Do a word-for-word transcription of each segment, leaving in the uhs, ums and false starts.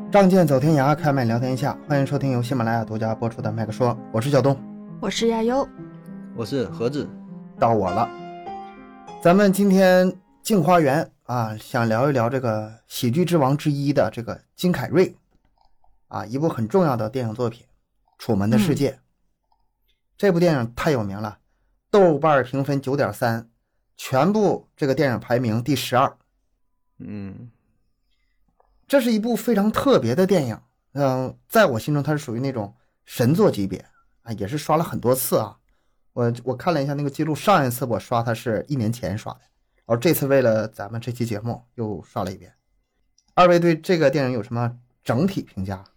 仗剑走天涯，开麦聊天下，欢迎收听由喜马拉雅独家播出的麦克说，我是小东， 我是亚优， 我是盒子， 到我了。咱们今天镜花园啊，想聊一聊这个喜剧之王之一的这个金凯瑞啊，一部很重要的电影作品《楚门的世界》。嗯、这部电影太有名了，豆瓣评分 九点三， 全部这个电影排名第十二。 嗯， 这是一部非常特别的电影，嗯、呃，在我心中它是属于那种神作级别啊，也是刷了很多次啊。我我看了一下那个记录，上一次我刷它是一年前刷的，然后这次为了咱们这期节目又刷了一遍。二位对这个电影有什么整体评价？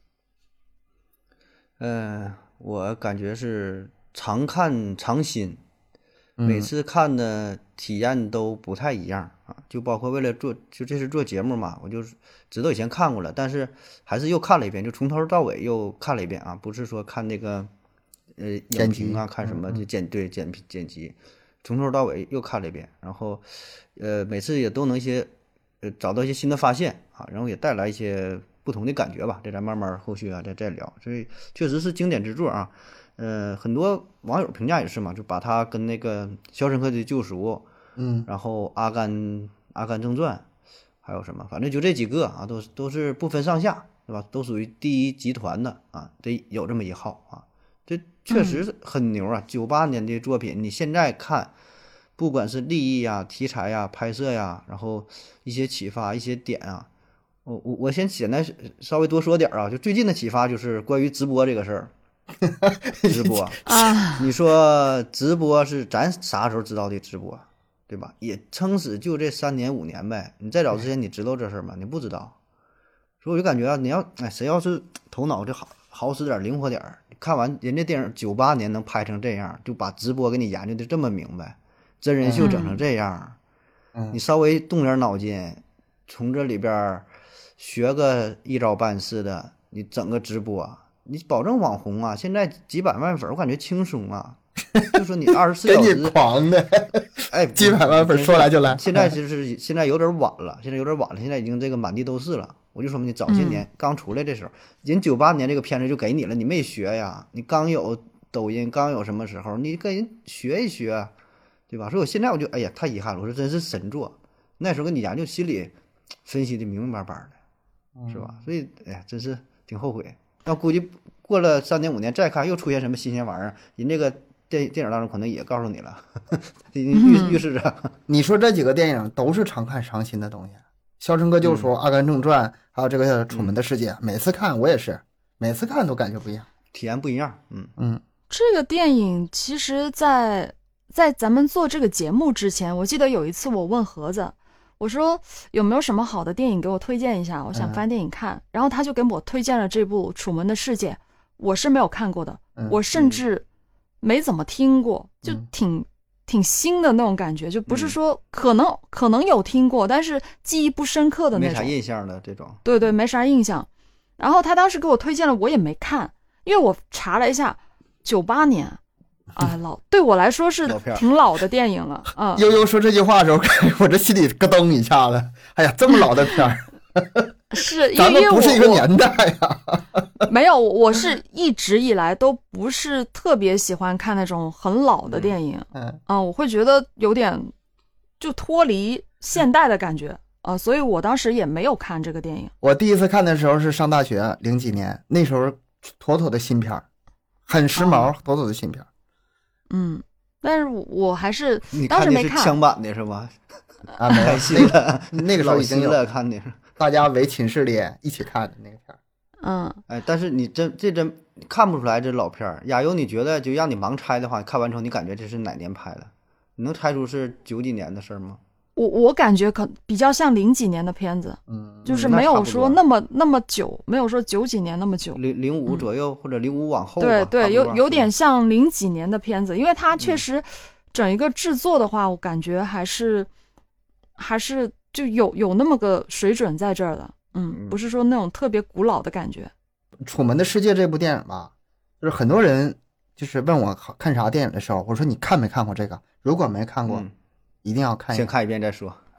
嗯、呃，我感觉是常看常新，每次看的体验都不太一样啊。就包括为了做，就这是做节目嘛，我就知道以前看过了，但是还是又看了一遍，就从头到尾又看了一遍啊，不是说看那个呃影评啊，看什么就剪对剪剪辑，从头到尾又看了一遍，然后呃每次也都能一些呃找到一些新的发现啊，然后也带来一些不同的感觉吧，这咱慢慢后续啊再再聊。所以确实是经典之作啊，呃很多网友评价也是嘛，就把它跟那个《肖申克的救赎》 嗯， 然后阿甘阿甘正传还有什么，反正就这几个啊，都都是不分上下，对吧？都属于第一集团的啊，得有这么一号啊。这确实很牛啊！九八、嗯、年的作品，你现在看，不管是立意呀、题材呀、拍摄呀，然后一些启发、一些点啊，我我我先简单稍微多说点啊。就最近的启发就是关于直播这个事儿，直播啊，你说直播是咱啥时候知道的直播？对吧？也撑死就这三年五年呗。你再早之前你知道这事儿吗？你不知道。所以我就感觉啊，你要哎，谁要是头脑就好好使点、灵活点，看完人家电影九八年能拍成这样，就把直播给你研究的这么明白，真人秀整成这样， 嗯、 你稍微动点脑筋，从这里边学个一招半式的，你整个直播，你保证网红啊！现在几百万粉，我感觉轻松啊。就说你二十四小时给你狂的， 哎， 几百万粉说来就来。 现在就是现在有点晚了，现在有点晚了，现在已经这个满地都是了。我就说嘛，你早些年、嗯、刚出来的时候，人九八年这个片子就给你了，你没学呀？你刚有抖音，刚有什么时候，你跟人学一学，对吧？所以我现在我就哎呀，太遗憾了，我说真是神作。那时候跟你研究心里分析的明明白白的，是吧？所以哎呀，真是挺后悔。但估计过了三年五年再看，又出现什么新鲜玩意儿，人这个。电电影当中可能也告诉你了，已经预预示着。 你说这几个电影都是常看常新的东西，《肖申克救赎》、嗯、阿甘正传，还有这个《楚门的世界》嗯，每次看我也是，每次看都感觉不一样， 体验不一样。嗯嗯， 这个电影其实在在咱们做这个节目之前，我记得有一次我问盒子，我说有没有什么好的电影给我推荐一下，我想翻电影看，嗯、然后他就给我推荐了这部《楚门的世界》，我是没有看过的， 嗯、 我甚至。没怎么听过，就挺、嗯、挺新的那种感觉，就不是说可能、嗯、可能有听过，但是记忆不深刻的那种， 没啥印象的这种。 对对，没啥印象。然后他当时给我推荐了，我也没看，因为我查了一下，九八年，啊老对我来说是挺老的电影了啊。 悠悠说这句话的时候，我这心里咯噔一下子，哎呀，这么老的片儿。 是， 咱们不是一个年代呀、 啊。没有，我是一直以来都不是特别喜欢看那种很老的电影， 嗯，嗯啊，我会觉得有点就脱离现代的感觉啊，所以我当时也没有看这个电影。 我第一次看的时候是上大学，零几年，那时候妥妥的新片，很时髦，妥妥的新片。 嗯，但是我还是你当时没看的是枪版的是吧？ 啊，没有， 新了， 那个时候已经有了，看的是。 大家围寝室里一起看的那个片儿， 嗯， 哎，但是你真这真看不出来这老片儿。亚优，你觉得就让你盲猜的话，看完之后你感觉这是哪年拍的？你能猜出是九几年的事儿吗？ 我我感觉可比较像零几年的片子， 嗯， 就是没有说那么那么久，没有说九几年那么久， 零零五左右、嗯、或者零五往后吧。 对对，有有点像零几年的片子，因为它确实整一个制作的话，我感觉还是还是。就有有那么个水准在这儿的，嗯，不是说那种特别古老的感觉。 《楚门的世界》这部电影吧，就是很多人就是问我看啥电影的时候，我说你看没看过这个？如果没看过， 嗯、 一定要看一先看一遍再说。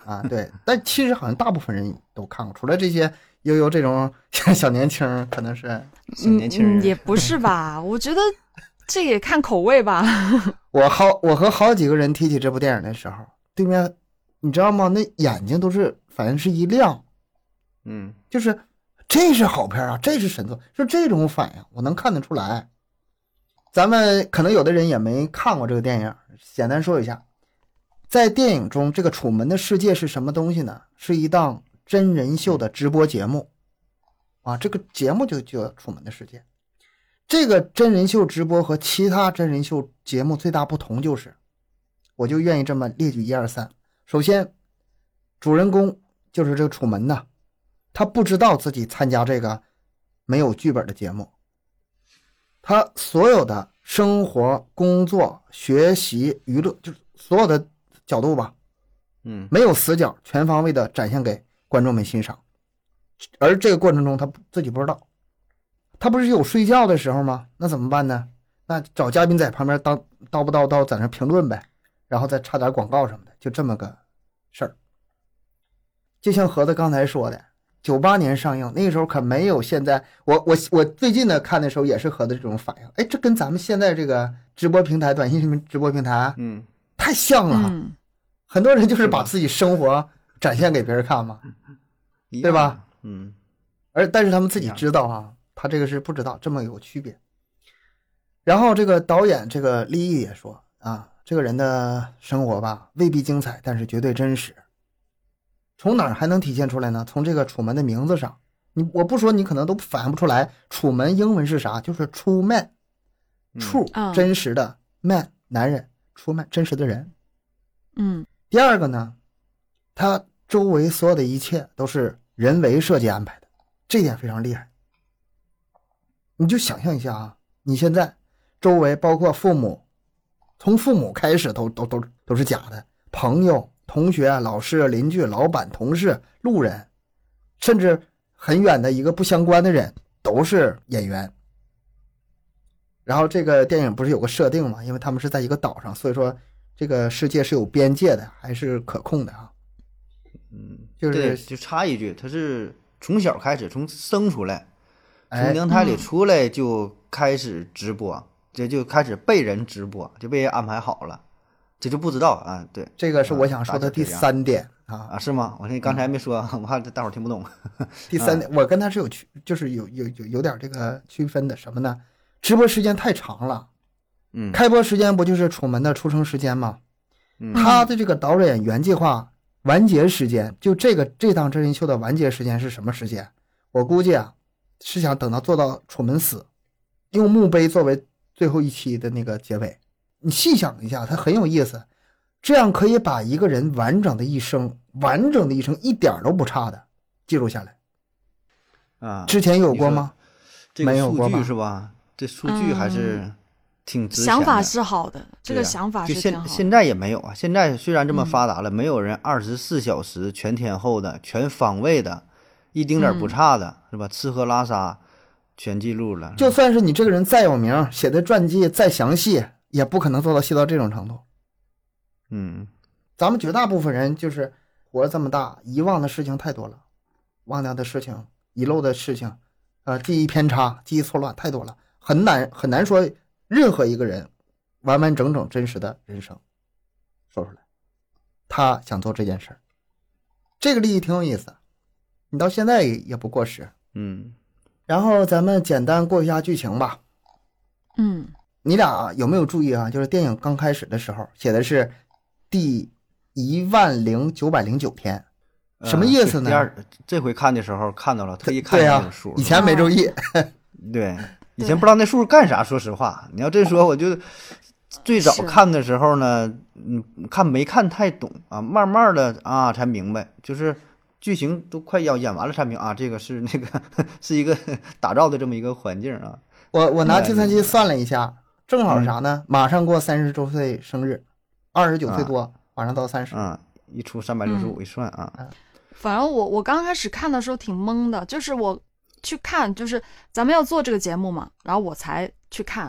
啊，对，但其实好像大部分人都看过，除了这些悠悠这种小年轻，可能是小年轻人、 嗯嗯、也不是吧？我觉得这也看口味吧。 我好，我和好几个人提起这部电影的时候，对面你知道吗？那眼睛都是反正是一亮， 嗯， 就是这是好片啊，这是神作，就这种反应我能看得出来。咱们可能有的人也没看过这个电影，简单说一下。在电影中，这个楚门的世界是什么东西呢？是一档真人秀的直播节目啊，这个节目就叫楚门的世界。这个真人秀直播和其他真人秀节目最大不同就是，我就愿意这么列举一二三。首先，主人公就是这个楚门呢，他不知道自己参加这个没有剧本的节目，他所有的生活、工作、学习、娱乐，就是所有的角度吧， 嗯， 没有死角，全方位的展现给观众们欣赏。而这个过程中，他自己不知道，他不是有睡觉的时候吗？那怎么办呢？那找嘉宾在旁边叨叨不叨叨，在那评论呗，然后再插点广告什么的，就这么个事儿。就像盒子刚才说的，九八年上映，那个时候可没有现在，我我我最近的看的时候也是盒子这种反应，哎，这跟咱们现在这个直播平台、短信视频直播平台， 嗯， 太像了。 嗯， 很多人就是把自己生活展现给别人看嘛，对吧？ 嗯， 而但是他们自己知道啊，他这个是不知道，这么有区别。然后这个导演这个立意也说啊，这个人的生活吧未必精彩，但是绝对真实。从哪儿还能体现出来呢？从这个楚门的名字上，你我不说你可能都反应不出来，楚门英文是啥？就是 true man， true、 嗯、 真实的 man 男人 ，true man 真实的人。 嗯， 第二个呢，他周围所有的一切都是人为设计安排的，这点非常厉害。你就想象一下啊，你现在周围包括父母，从父母开始都都都都是假的，朋友、同学、老师、邻居、老板、同事、路人，甚至很远的一个不相关的人都是演员。然后这个电影不是有个设定嘛，因为他们是在一个岛上，所以说这个世界是有边界的，还是可控的啊。 嗯， 就是就插一句，他是从小开始，从生出来， 哎从娘胎里出来就开始直播，这、嗯、就开始被人直播，就被人安排好了，这就不知道啊。对， 这个是我想说的第三点啊。 啊，是吗？我说你刚才没说，嗯、我怕大伙儿听不懂。 第三点，我跟他是有区，就是有有有有点这个区分的，什么呢？直播时间太长了。 嗯， 开播时间不就是楚门的出生时间吗？ 嗯， 他的这个导演原计划完结时间，就这个这档真人秀的完结时间是什么时间？我估计啊，是想等到做到楚门死，用墓碑作为最后一期的那个结尾。你细想一下，它很有意思，这样可以把一个人完整的一生，完整的一生一点都不差的记录下来。 啊， 之前有过吗？ 这个数没有过吧据是吧？这数据还是挺值钱的。 想法是好的，这个啊想法是就挺好的。 现现在也没有啊，现在虽然这么发达了， 嗯、 没有人二十四小时全天候的、全方位的，一丁点不差的，嗯、是吧？吃喝拉撒全记录了。 就算是你这个人再有名，写的传记再详细，也不可能做到细到这种程度。 嗯， 咱们绝大部分人就是活这么大，遗忘的事情太多了，忘掉的事情、遗漏的事情，呃，记忆偏差、记忆错乱太多了，很难很难说任何一个人完完整整真实的人生说出来。他想做这件事儿，这个利益挺有意思，你到现在也不过时。 嗯， 然后咱们简单过一下剧情吧。 嗯， 你俩有没有注意啊？就是电影刚开始的时候写的是第一万零九百零九天，什么意思呢？ 呃、第二，这回看的时候看到了，特意看一下这个数。 对啊，以前没注意。 对，以前不知道那数干啥。说实话，你要这说，我就最早看的时候呢，嗯，看没看太懂啊，慢慢的啊才明白，就是剧情都快要演完了才明白啊，这个是那个是一个打造的这么一个环境啊。 我我拿计算机算了一下，正好啥呢？马上过三十周岁生日，二十九岁多，马上到三十。 啊，一出三百六十五一算啊。 嗯、 反正我我刚开始看的时候挺懵的，就是我去看，就是咱们要做这个节目嘛，然后我才去看，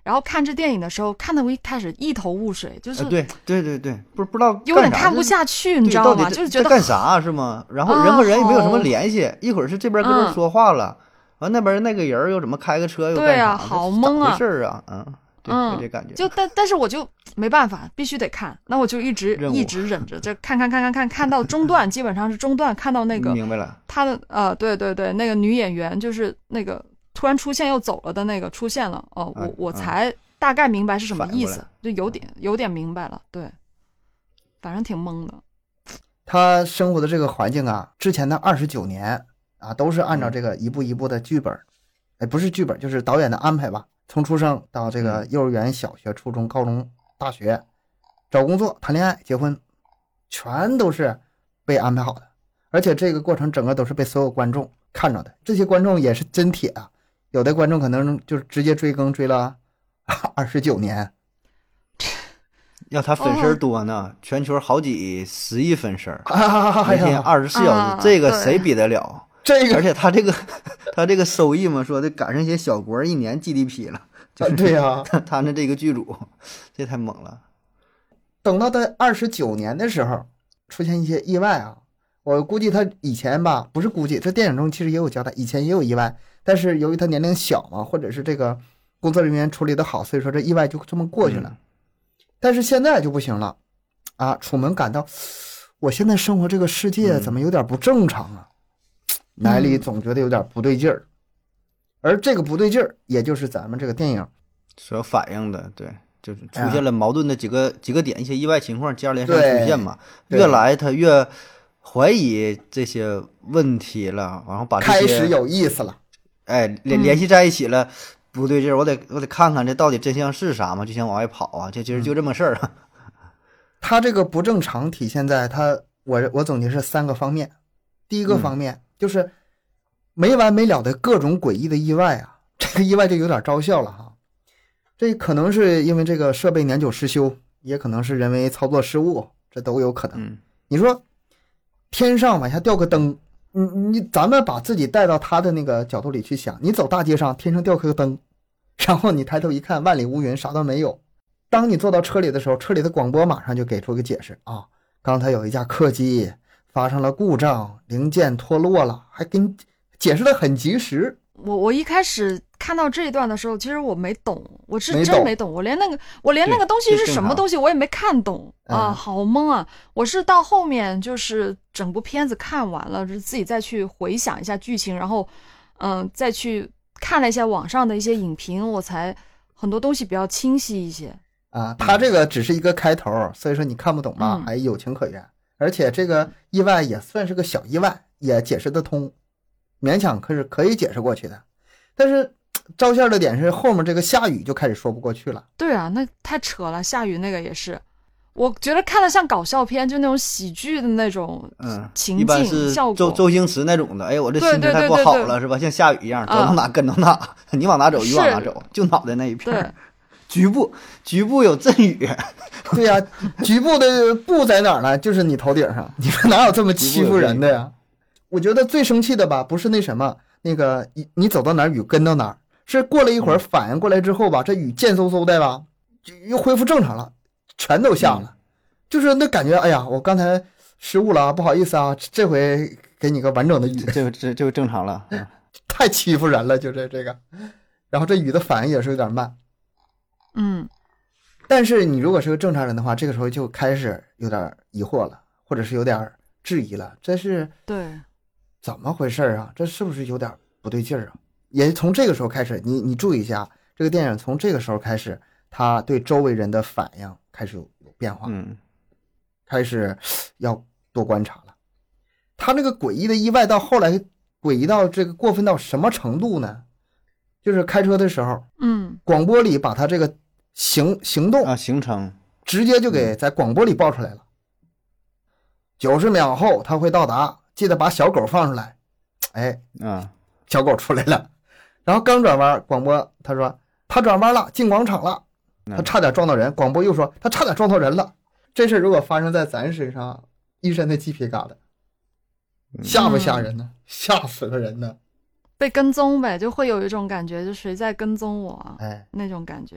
然后看这电影的时候，看得我一开始一头雾水，就是、 呃、对对对对，不不知道有点看不下去，你知道吗？就是觉得干啥是吗？然后人和人也没有什么联系，啊、一会儿是这边跟人说话了，完、嗯、那边那个人又怎么开个车又干啥？ 对啊，好懵啊！ 咋回事啊？嗯。 嗯， 这感觉就但但是我就没办法，必须得看，那我就一直一直忍着，这看看看看看看到中段，基本上是中段看到那个明白了， 他的呃，对对对，那个女演员就是那个突然出现又走了的那个出现了，哦、呃，我我才大概明白是什么意思，就有点有点明白了，对，反正挺懵的。 他生活的这个环境啊，之前的二十九年啊，都是按照这个一步一步的剧本，哎、嗯，不是剧本，就是导演的安排吧。从出生到这个幼儿园、小学、初中、高中、大学，找工作、谈恋爱、结婚，全都是被安排好的。而且这个过程整个都是被所有观众看着的。这些观众也是真铁啊，有的观众可能就是直接追更追了二十九年。 要他粉丝多呢，哦、全球好几十亿粉丝， 啊、 每天二十四小时， 啊、 这个谁比得了？ 这个， 而且他这个他这个收益嘛，说的赶上一些小国一年 G D P 了，就是、 对呀、啊， 他那这个剧组，这太猛了。 等到他二十九年的时候，出现一些意外啊，我估计他以前吧，不是估计，这电影中其实也有交代，以前也有意外，但是由于他年龄小嘛，或者是这个工作人员处理的好，所以说这意外就这么过去了。嗯、但是现在就不行了，啊，楚门感到我现在生活这个世界怎么有点不正常啊？嗯乃里总觉得有点不对劲儿、嗯，而这个不对劲儿，也就是咱们这个电影所反映的，对，就是出现了矛盾的几个、啊、几个点，一些意外情况接二连三出现嘛。越来他越怀疑这些问题了，然后把这些开始有意思了， 哎，联联系在一起了，嗯、不对劲儿，我得我得看看这到底真相是啥嘛，就想往外跑啊，这其实就这么事儿啊。 他这个不正常体现在他，我我总结是三个方面，第一个方面。嗯就是没完没了的各种诡异的意外啊，这个意外就有点招笑了哈。这可能是因为这个设备年久失修，也可能是人为操作失误，这都有可能。 嗯、 你说天上往下掉个灯，你你咱们把自己带到他的那个角度里去想，你走大街上，天上掉颗灯，然后你抬头一看，万里无云，啥都没有。当你坐到车里的时候，车里的广播马上就给出个解释啊，刚才有一架客机发生了故障，零件脱落了，还给你解释的很及时。 我我一开始看到这一段的时候，其实我没懂，我是真没懂，我连那个我连那个东西是什么东西我也没看懂啊，好懵啊！我是到后面就是整部片子看完了，就自己再去回想一下剧情，然后嗯、呃、再去看了一下网上的一些影评，我才很多东西比较清晰一些啊。他这个只是一个开头，所以说你看不懂吧，还有情可原。嗯，而且这个意外也算是个小意外，也解释得通，勉强可是可以解释过去的。但是招线的点是后面这个下雨就开始说不过去了。 对啊，那太扯了，下雨那个也是，我觉得看得像搞笑片，就那种喜剧的那种情境、 嗯、效果。周周星驰那种的，哎，我这心情太不好了， 对对对对对， 是吧？像下雨一样，走到哪跟到哪，嗯、你往哪走雨往哪走，就脑袋那一片。局部局部有阵雨。 对呀、啊，局部的部在哪儿呢？就是你头顶上，你说哪有这么欺负人的呀？我觉得最生气的吧，不是那什么那个你走到哪儿雨跟到哪儿，是过了一会儿反应过来之后吧，这雨渐嗖嗖的吧，就又恢复正常了，全都下了，嗯、就是那感觉，哎呀，我刚才失误了，不好意思啊，这回给你个完整的雨， 这这就正常了，嗯、 太欺负人了，就这这个，然后这雨的反应也是有点慢。 嗯， 但是你如果是个正常人的话，这个时候就开始有点疑惑了，或者是有点质疑了，这是对怎么回事啊？这是不是有点不对劲儿啊？也从这个时候开始，你你注意一下，这个电影从这个时候开始，他对周围人的反应开始有有变化， 嗯， 开始要多观察了。他那个诡异的意外到后来诡异到这个过分到什么程度呢？就是开车的时候， 嗯， 广播里把他这个行行动啊行程直接就给在广播里报出来了。九十秒后他会到达，记得把小狗放出来。哎， 啊， 小狗出来了。然后刚转弯，广播他说他转弯了，进广场了，他差点撞到人。广播又说他差点撞到人了。这事如果发生在咱身上，一身的鸡皮疙瘩，吓不吓人呢？嗯、吓死个人呢！ 被跟踪呗，就会有一种感觉，就谁在跟踪我啊？ 哎， 那种感觉。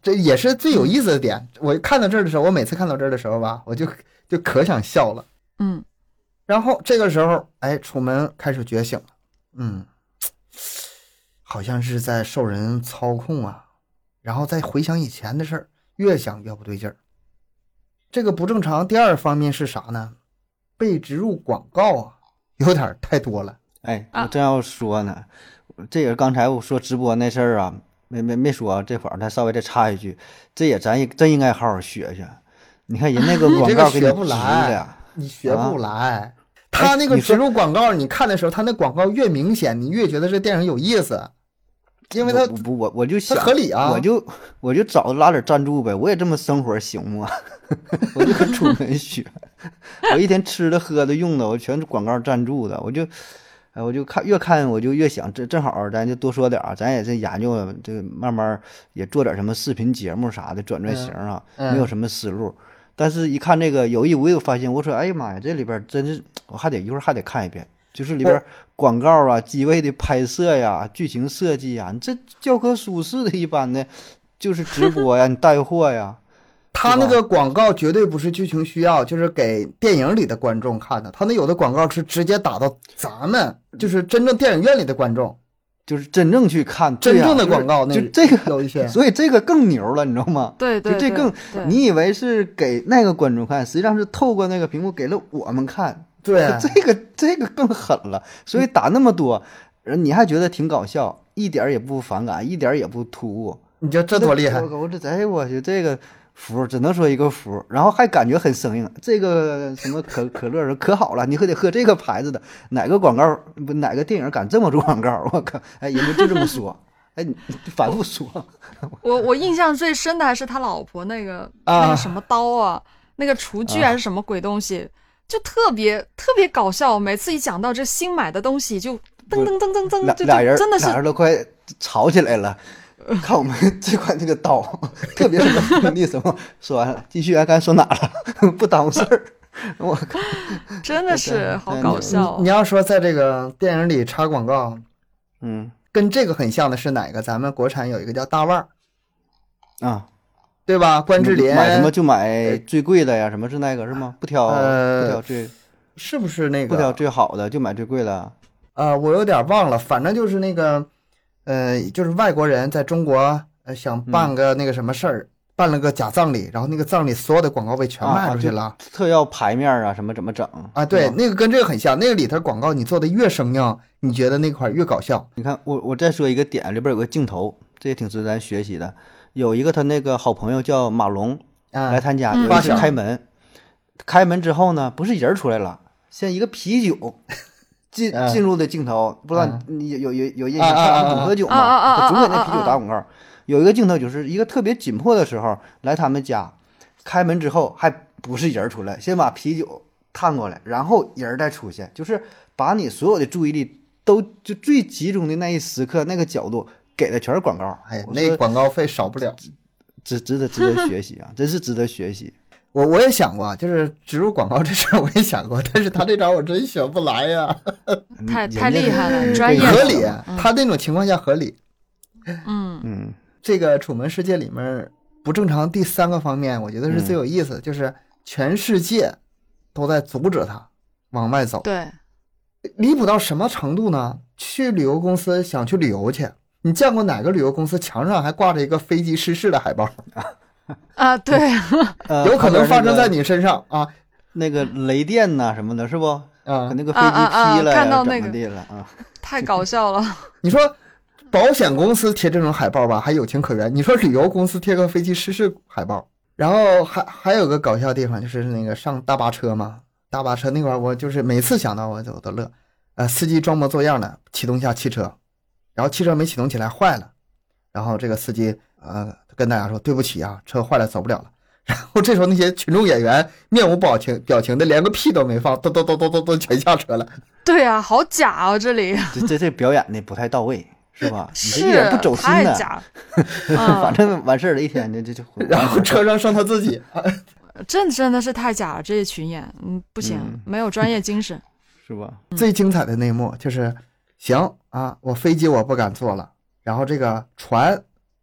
这也是最有意思的点。我看到这儿的时候，我每次看到这儿的时候吧，我就就可想笑了。 嗯， 然后这个时候，哎，楚门开始觉醒了，嗯，好像是在受人操控啊。然后再回想以前的事儿，越想越不对劲儿。这个不正常，第二方面是啥呢？被植入广告啊，有点太多了。 哎，我正要说呢，这也是刚才我说直播那事儿啊，没没没说，这会儿再稍微再插一句，这也咱也真应该好好学学。你看人那个广告给你植的， 你学不来。他那个植入广告，你看的时候，他那广告越明显，你越觉得这电影有意思。因为他不我我就想合理啊， 我就我就找拉点赞助呗，我也这么生活行吗？我就跟楚门学，我一天吃的喝的用的我全是广告赞助的，我就哎我就看越看我就越想，这正好咱就多说点啊，咱也是研究这个慢慢也做点什么视频节目啥的转转型啊， 嗯嗯、 没有什么思路。但是一看这个有意无意发现，我说哎呀妈呀，这里边真是我还得一会儿还得看一遍。就是里边广告啊、机位的拍摄呀、剧情设计呀，你这教科书似的，一般的，就是直播呀、你带货呀。 他那个广告绝对不是剧情需要，就是给电影里的观众看的。他那有的广告是直接打到咱们，就是真正电影院里的观众， 就是真正去看真正的广告。那就这个有一些， 所以这个更牛了，你知道吗？ 对对， 就这更，你以为是给那个观众看，实际上是透过那个屏幕给了我们看。 对， 这个这个更狠了，所以打那么多人，你还觉得挺搞笑，一点也不反感，一点也不突兀， 你觉得这多厉害？ 我我这哎，我去这个服，只能说一个服，然后还感觉很生硬。这个什么可可乐可好了，你可得喝这个牌子的，哪个广告不哪个电影敢这么做广告？我靠，哎，人家就这么说，哎，你反复说。 我我印象最深的还是他老婆那个、啊、那个什么刀啊，那个厨具还是什么鬼东西。啊就特别特别搞笑，每次一讲到这新买的东西，就噔噔噔噔噔，就俩人真的是俩人都快吵起来了。看我们这款这个刀，特别是那什么，说完了，继续啊，刚才说哪了？不耽误事儿。我靠， 真的是好搞笑。 你, 你要说在这个电影里插广告， 嗯， 跟这个很像的是哪个？咱们国产有一个叫大腕儿啊。 对吧？关之琳买什么就买最贵的呀？什么是那个是吗？不挑、呃、不挑最， 是不是那个不挑最好的就买最贵的？ 呃，我有点忘了，反正就是那个，呃，就是外国人在中国呃想办个那个什么事儿、嗯，办了个假葬礼，然后那个葬礼所有的广告位全卖出去了，啊、 特要牌面啊，什么怎么整啊？对，那个跟这个很像，那个里头广告你做的越生硬，你觉得那块越搞笑。 你看我我再说一个点，里边有个镜头，这也挺值得咱学习的。有一个他那个好朋友叫马龙、啊、来他家，有一次开门、嗯，开门之后呢，不是人出来了，像一个啤酒进、啊、进入的镜头，不知道你有有有印象？他们总喝酒嘛，他总给那啤酒打广告。有一个镜头就是一个特别紧迫的时候来他们家，开门之后还不是人出来，先把啤酒探过来，然后人再出现，就是把你所有的注意力都就最集中的那一时刻那个角度。给的全是广告， 哎，那广告费少不了， 值值得值得学习啊，真是值得学习。 我我也想过，就是植入广告这事儿我也想过，但是他这招我真学不来呀， 太太厉害了，专业合理、嗯，他那种情况下合理。 嗯嗯， 这个楚门世界里面不正常第三个方面，我觉得是最有意思的，嗯、就是全世界都在阻止他往外走。 对， 离谱到什么程度呢？去旅游公司想去旅游去。你见过哪个旅游公司墙上还挂着一个飞机失事的海报啊？对， 有可能发生在你身上啊。 那个雷电呐、啊、什么的，是不？ 啊， 那个飞机劈了呀、啊啊啊， 看到那个地了啊， 太搞笑了。 你说保险公司贴这种海报吧，还有情可原。你说旅游公司贴个飞机失事海报，然后还还有个搞笑的地方，就是那个上大巴车嘛，大巴车那块我就是每次想到我就都乐。呃，司机装模作样的启动一下汽车。然后汽车没启动起来坏了，然后这个司机呃跟大家说对不起啊，车坏了走不了了。然后这时候那些群众演员面无表情表情的连个屁都没放，都都都都都都全下车了。 对啊，好假啊这里。 这这这表演的不太到位，是吧？ 是， 你这一点不走心的。 太假。 反正完事儿了，一天就就就。 然后车上剩他自己。 这真的是太假了，这些群演，嗯，不行，嗯、没有专业精神， 是吧？ 最精彩的内幕就是。行啊，我飞机我不敢坐了，然后这个船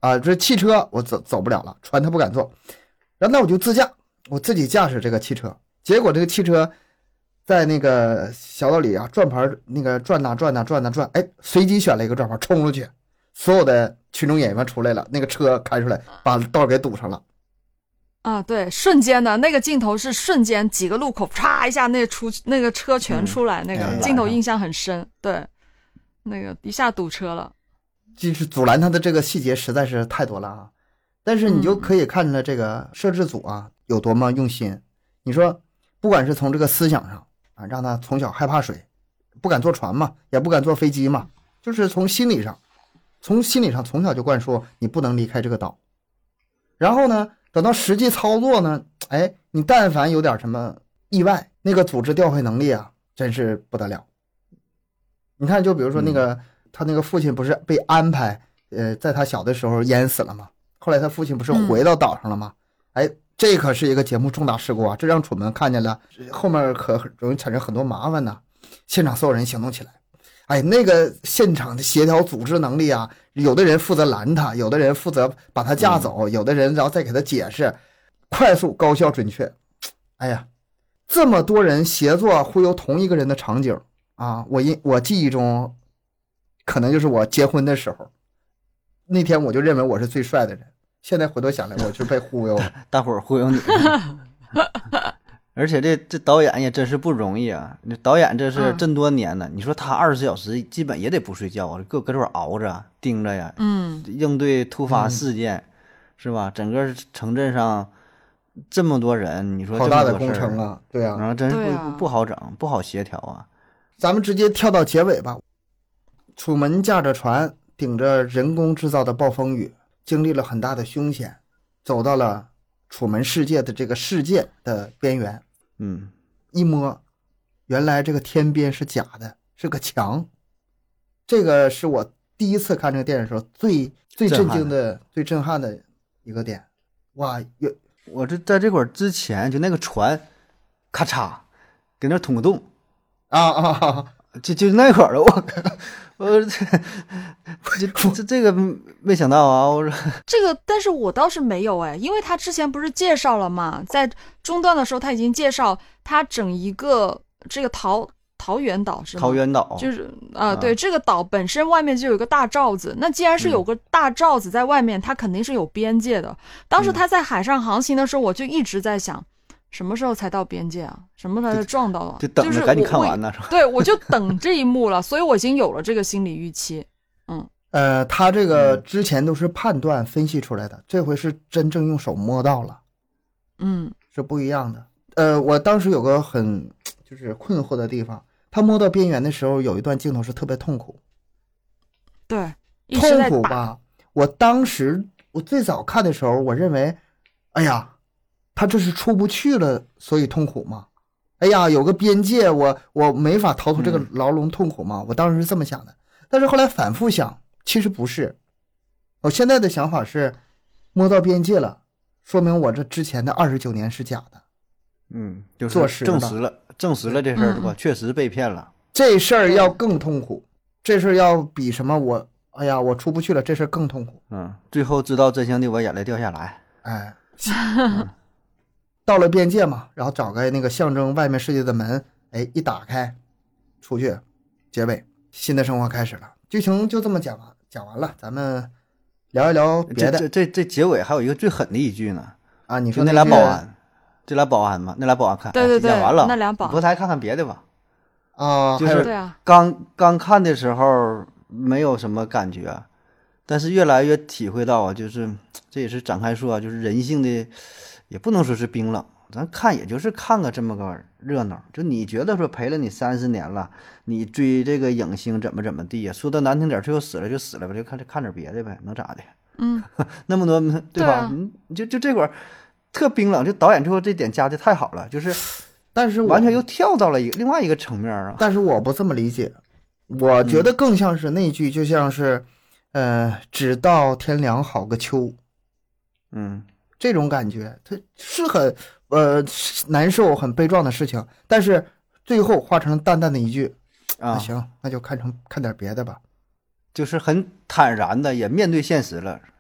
啊，这汽车我走走不了了，船他不敢坐，然后那我就自驾，我自己驾驶这个汽车。结果这个汽车在那个小道里啊，转盘那个转呐转呐转呐转，哎，随机选了一个转盘冲出去，所有的群众演员出来了，那个车开出来把道给堵上了。 啊，对，瞬间的那个镜头是瞬间，几个路口嚓一下，那出那个车全出来，嗯、那个镜头印象很深。对，那个一下堵车了， 就是阻拦他的这个细节实在是太多了啊。但是你就可以看出来这个摄制组啊、嗯、有多么用心。你说，不管是从这个思想上啊，让他从小害怕水，不敢坐船嘛，也不敢坐飞机嘛，就是从心理上，从心理上从小就灌输你不能离开这个岛。然后呢？等到实际操作呢，哎，你但凡有点什么意外，那个组织调配能力啊，真是不得了。你看，就比如说那个、嗯、他那个父亲不是被安排，呃，在他小的时候淹死了吗？后来他父亲不是回到岛上了吗？嗯、哎，这可是一个节目重大事故啊！这让楚门看见了，后面可容易产生很多麻烦呢。现场所有人行动起来，哎，那个现场的协调组织能力啊！有的人负责拦他，有的人负责把他架走，有的人然后再给他解释，快速、高效、准确。哎呀，这么多人协作忽悠同一个人的场景啊！我印我记忆中，可能就是我结婚的时候，那天我就认为我是最帅的人。现在回头想来，我是被忽悠了， 大伙儿忽悠你。而且这这导演也真是不容易啊！那导演这是这么多年呢，嗯、你说他二十四小时基本也得不睡觉啊，搁搁这熬着盯着呀， 嗯， 应对突发事件，嗯、是吧？整个城镇上这么多人，你说好大的工程啊，对啊， 然后真是不、啊、不好整，不好协调啊。 咱们直接跳到结尾吧。楚门驾着船，顶着人工制造的暴风雨，经历了很大的凶险，走到了楚门世界的这个世界的边缘。 嗯， 一摸，原来这个天边是假的，是个墙。这个是我第一次看这个电影的时候最最震惊的、最震撼的一个点。哇，有我这在这会儿之前，就那个船，咔嚓，给那捅个洞， 啊啊啊！ 就就那会儿了，我我这这这个没想到啊！我说这个，但是我倒是没有哎，因为他之前不是介绍了嘛，在中段的时候他已经介绍他整一个这个桃桃源岛是吗？ 桃源岛就是啊、呃，对，这个岛本身外面就有一个大罩子，那既然是有个大罩子在外面，它肯定是有边界的。当时他在海上航行的时候，我就一直在想。什么时候才到边界啊？什么才撞到啊？ 就等着赶紧看完呢， 是吧？对，我就等这一幕了，所以我已经有了这个心理预期。嗯， 呃，他这个之前都是判断分析出来的，这回是真正用手摸到了， 嗯， 是不一样的。呃，我当时有个很就是困惑的地方，他摸到边缘的时候，有一段镜头是特别痛苦。 对， 痛苦吧？我当时我最早看的时候，我认为，哎呀。他这是出不去了，所以痛苦吗？哎呀，有个边界，我我没法逃出这个牢笼，痛苦吗？嗯、我当时是这么想的，但是后来反复想，其实不是。我现在的想法是，摸到边界了，说明我这之前的二十九年是假的。 嗯，就是证实了，证实了这事儿对吧？确实被骗了。 这事儿要更痛苦，这事儿要比什么我，哎呀，我出不去了，这事儿更痛苦。 嗯，最后知道真相的我眼泪掉下来。 哎。嗯到了边界嘛，然后找个那个象征外面世界的门，哎，一打开，出去，结尾，新的生活开始了。剧情就这么讲完，讲完了，咱们聊一聊别的。 这这这结尾还有一个最狠的一句呢。 啊，你说那俩保安，这俩保安嘛，那俩保安看， 对对对， 演完了， 那俩保安， 不太看看别的吧？ 啊， 就是刚刚看的时候没有什么感觉，但是越来越体会到啊，就是这也是展开说啊，就是人性的。也不能说是冰冷，咱看也就是看个这么个热闹。就你觉得说陪了你三十年了，你追这个影星怎么怎么地呀？说的难听点，最后死了就死了呗，就看看点别的呗，能咋的？ 嗯， 那么多对吧？嗯、啊，就就这块特冰冷，就导演最后这点加的太好了，就是， 但是完全又跳到了一个另外一个层面啊。 但是我不这么理解，我觉得更像是那句，就像是，嗯、呃，只道天凉好个秋， 嗯。 这种感觉，它是很呃难受、很悲壮的事情，但是最后化成淡淡的一句啊，行，那就看成看点别的吧， 就是很坦然的也面对现实了，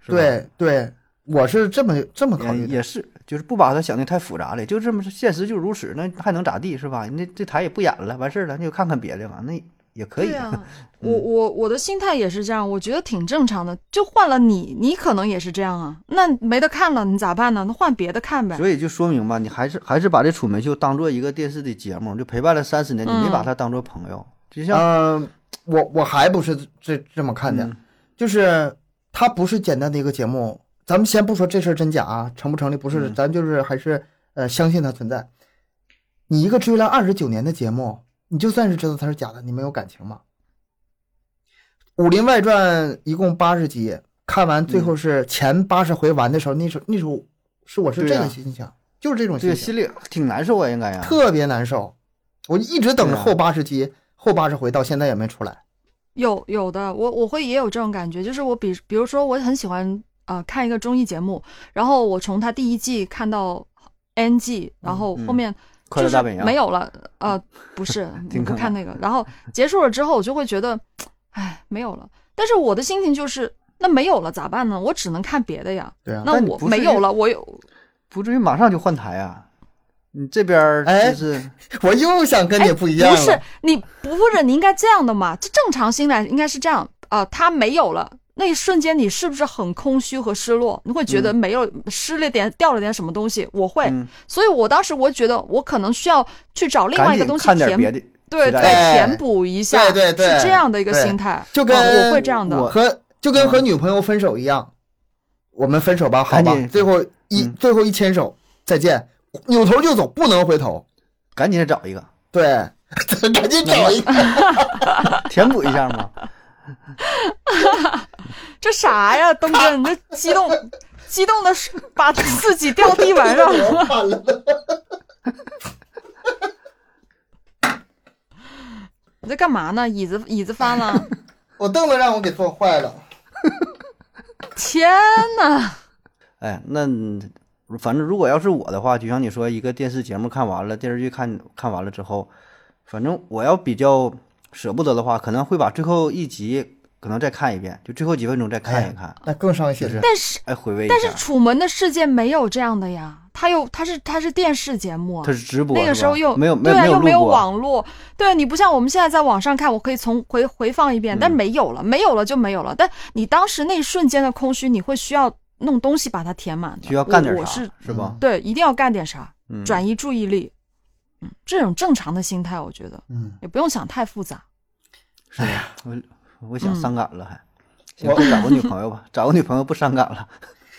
是吧？ 对对，我是这么这么考虑的。 也也是，就是不把它想的太复杂了，就这么现实就如此，那还能咋地是吧？那这台也不演了，完事儿了，那就看看别的嘛，那也可以。 对啊，我我我的心态也是这样，我觉得挺正常的。就换了你，你可能也是这样啊，那没得看了，你咋办呢？那换别的看呗。 所以就说明吧，你还是还是把这《楚门秀》当做一个电视的节目，就陪伴了三十年，你没把它当做朋友， 嗯、 就像嗯、呃，我我还不是这这么看的， 嗯、 就是它不是简单的一个节目。咱们先不说这事儿真假啊，成不成立不是， 嗯、 咱就是还是呃相信它存在。你一个追了二十九年的节目，你就算是知道它是假的，你没有感情吗？《武林外传》一共八十集，看完最后是前八十回完的时候，嗯、那时候那时候是我是这个心情，啊、就是这种心情， 心里挺难受啊，应该呀， 特别难受。我一直等着后八十集，啊、后八十回到现在也没出来。 有有的，我我会也有这种感觉，就是我比比如说我很喜欢呃看一个综艺节目，然后我从它第一季看到 N 季，然后后面就是没有了，嗯、呃不是不看那个，然后结束了之后我就会觉得。哎，没有了。但是我的心情就是，那没有了咋办呢？我只能看别的呀。 对啊。 那我没有了，我有不至于马上就换台啊？你这边就是， 哎、我又想跟你不一样了。 不是，你不是你应该这样的嘛？这正常心态应该是这样啊、呃。他没有了，那一瞬间你是不是很空虚和失落？你会觉得没有、嗯、失了点掉了点什么东西？我会， 嗯、 所以我当时我觉得我可能需要去找另外一个东西填。 看点别的。 对对，填补一下， 对对对， 是这样的一个心态， 就跟、 哦、我会这样的， 和就跟和女朋友分手一样，嗯、我们分手吧，好吧，最后一、嗯、最后一牵手，再见，扭头就走，不能回头， 赶紧找一个， 对，赶紧找一个， 填补一下嘛。 这啥呀，东哥，你这激动激动的把自己掉地板上了。你在干嘛呢？椅子椅子翻了， 我凳子让我给坐坏了。 天哪！ 哎，那反正如果要是我的话，就像你说，一个电视节目看完了，电视剧看看完了之后，反正我要比较舍不得的话，可能会把最后一集可能再看一遍，就最后几分钟再看一看， 哎、那更伤心。 但是哎，回味一下。 但是《楚门的世界》没有这样的呀。他又他是他是电视节目啊， 他是直播， 那个时候又没有对啊， 没有又没有网络，对，你不像我们现在在网上看，我可以从回回放一遍， 嗯、 但没有了，没有了就没有了。但你当时那一瞬间的空虚，你会需要弄东西把它填满的， 需要干点啥， 我是是吧？ 对，一定要干点啥， 嗯、 转移注意力，嗯，这种正常的心态，我觉得， 嗯， 也不用想太复杂。 是的，我我想伤感了还，还、嗯、行，找个女朋友吧，找个女朋友不伤感了。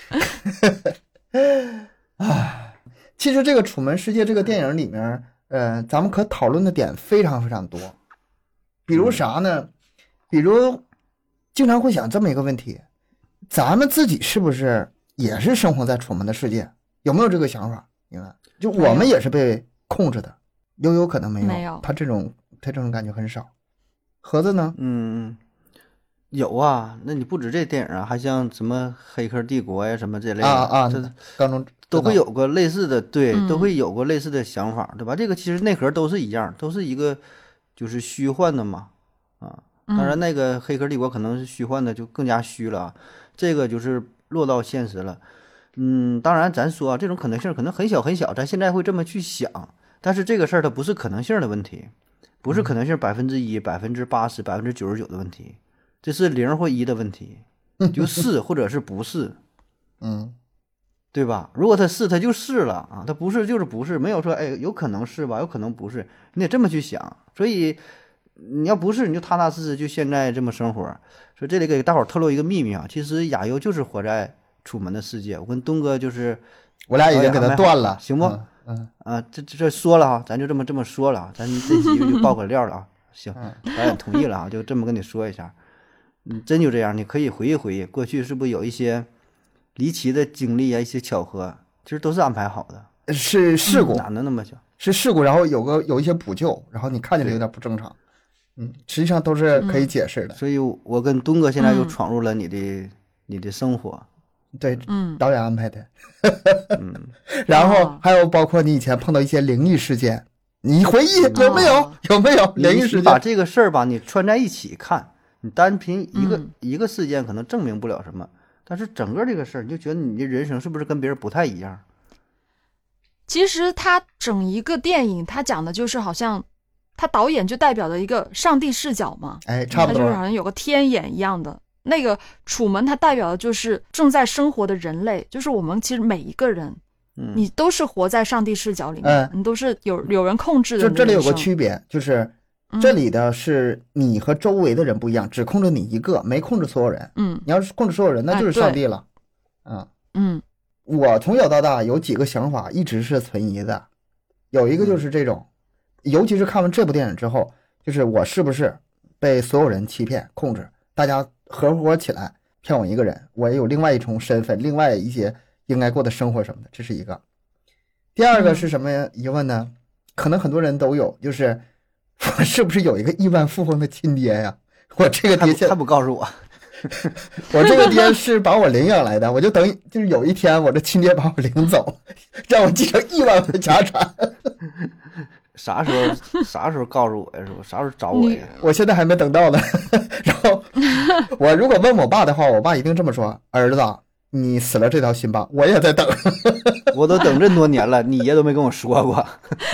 唉。其实这个《楚门世界》这个电影里面，呃，咱们可讨论的点非常非常多。比如啥呢？比如经常会想这么一个问题：咱们自己是不是也是生活在楚门的世界？有没有这个想法？明白？就我们也是被控制的，悠悠可能没有， 没有， 他这种他这种感觉很少。盒子呢？ 嗯，有啊。那你不止这电影啊，还像什么《黑客帝国》呀什么这类的啊啊， 这当中。 都会有个类似的，对， 嗯、 都会有个类似的想法，对吧？这个其实内核都是一样，都是一个就是虚幻的嘛，啊，当然那个黑客帝国可能是虚幻的就更加虚了，这个就是落到现实了。嗯，当然咱说啊，这种可能性可能很小很小，咱现在会这么去想，但是这个事儿它不是可能性的问题，不是可能性百分之一、百分之八十、百分之九十九的问题，这是零或一的问题，就是或者是不是， 嗯。 对吧？如果他是，他就是了啊；他不是，就是不是。没有说，哎，有可能是吧？有可能不是，你得这么去想。所以，你要不是，你就踏踏实实就现在这么生活。所以这里给大伙儿透露一个秘密啊，其实亚优就是活在楚门的世界。我跟东哥就是， 我俩已经给他断了， 行不？ 嗯, 嗯啊，这这这说了哈，咱就这么这么说了，咱这期就爆个料了啊。行，导演同意了啊，就这么跟你说一下。嗯，真就这样，你可以回忆回忆，过去是不是有一些离奇的经历啊，一些巧合，其实都是安排好的， 是事故， 哪能那么巧？ 是事故，然后有个有一些补救，然后你看起来有点不正常，嗯，实际上都是可以解释的。 嗯、所以，我跟东哥现在又闯入了你的、嗯、你的生活， 对， 嗯， 导演安排的， 嗯， 然后还有包括你以前碰到一些灵异事件，你回忆有没有？ 哦、 有没有灵异事件？ 你把这个事儿吧，你串在一起看。你单凭一个、 嗯、 一个事件可能证明不了什么， 但是整个这个事儿，你就觉得你的人生是不是跟别人不太一样？ 其实他整一个电影，他讲的就是好像他导演就代表着一个上帝视角嘛， 哎，差不多， 他就是好像有个天眼一样的。那个楚门，他代表的就是正在生活的人类，就是我们其实每一个人， 嗯， 你都是活在上帝视角里面， 嗯、 你都是有有人控制的。 就这里有个区别，就是这里的是你和周围的人不一样，嗯、只控制你一个，没控制所有人。 嗯， 你要是控制所有人，那就是上帝了。 嗯、啊、嗯， 我从小到大有几个想法一直是存疑的，有一个就是这种，嗯、尤其是看完这部电影之后，就是我是不是被所有人欺骗控制，大家合伙起来骗我一个人，我也有另外一重身份，另外一些应该过的生活什么的，这是一个。第二个是什么疑问呢？嗯、可能很多人都有，就是我是不是有一个亿万富翁的亲爹呀？我这个爹他不告诉我， 我这个爹是把我领养来的，我就等就是有一天我这亲爹把我领走，让我继承亿万的家产。 啥时候啥时候告诉我呀？是不？啥时候找我呀？ 我现在还没等到呢。然后我如果问我爸的话，我爸一定这么说：儿子，你死了这条心吧，我也在等。 我都等这么多年了，你爷都没跟我说过。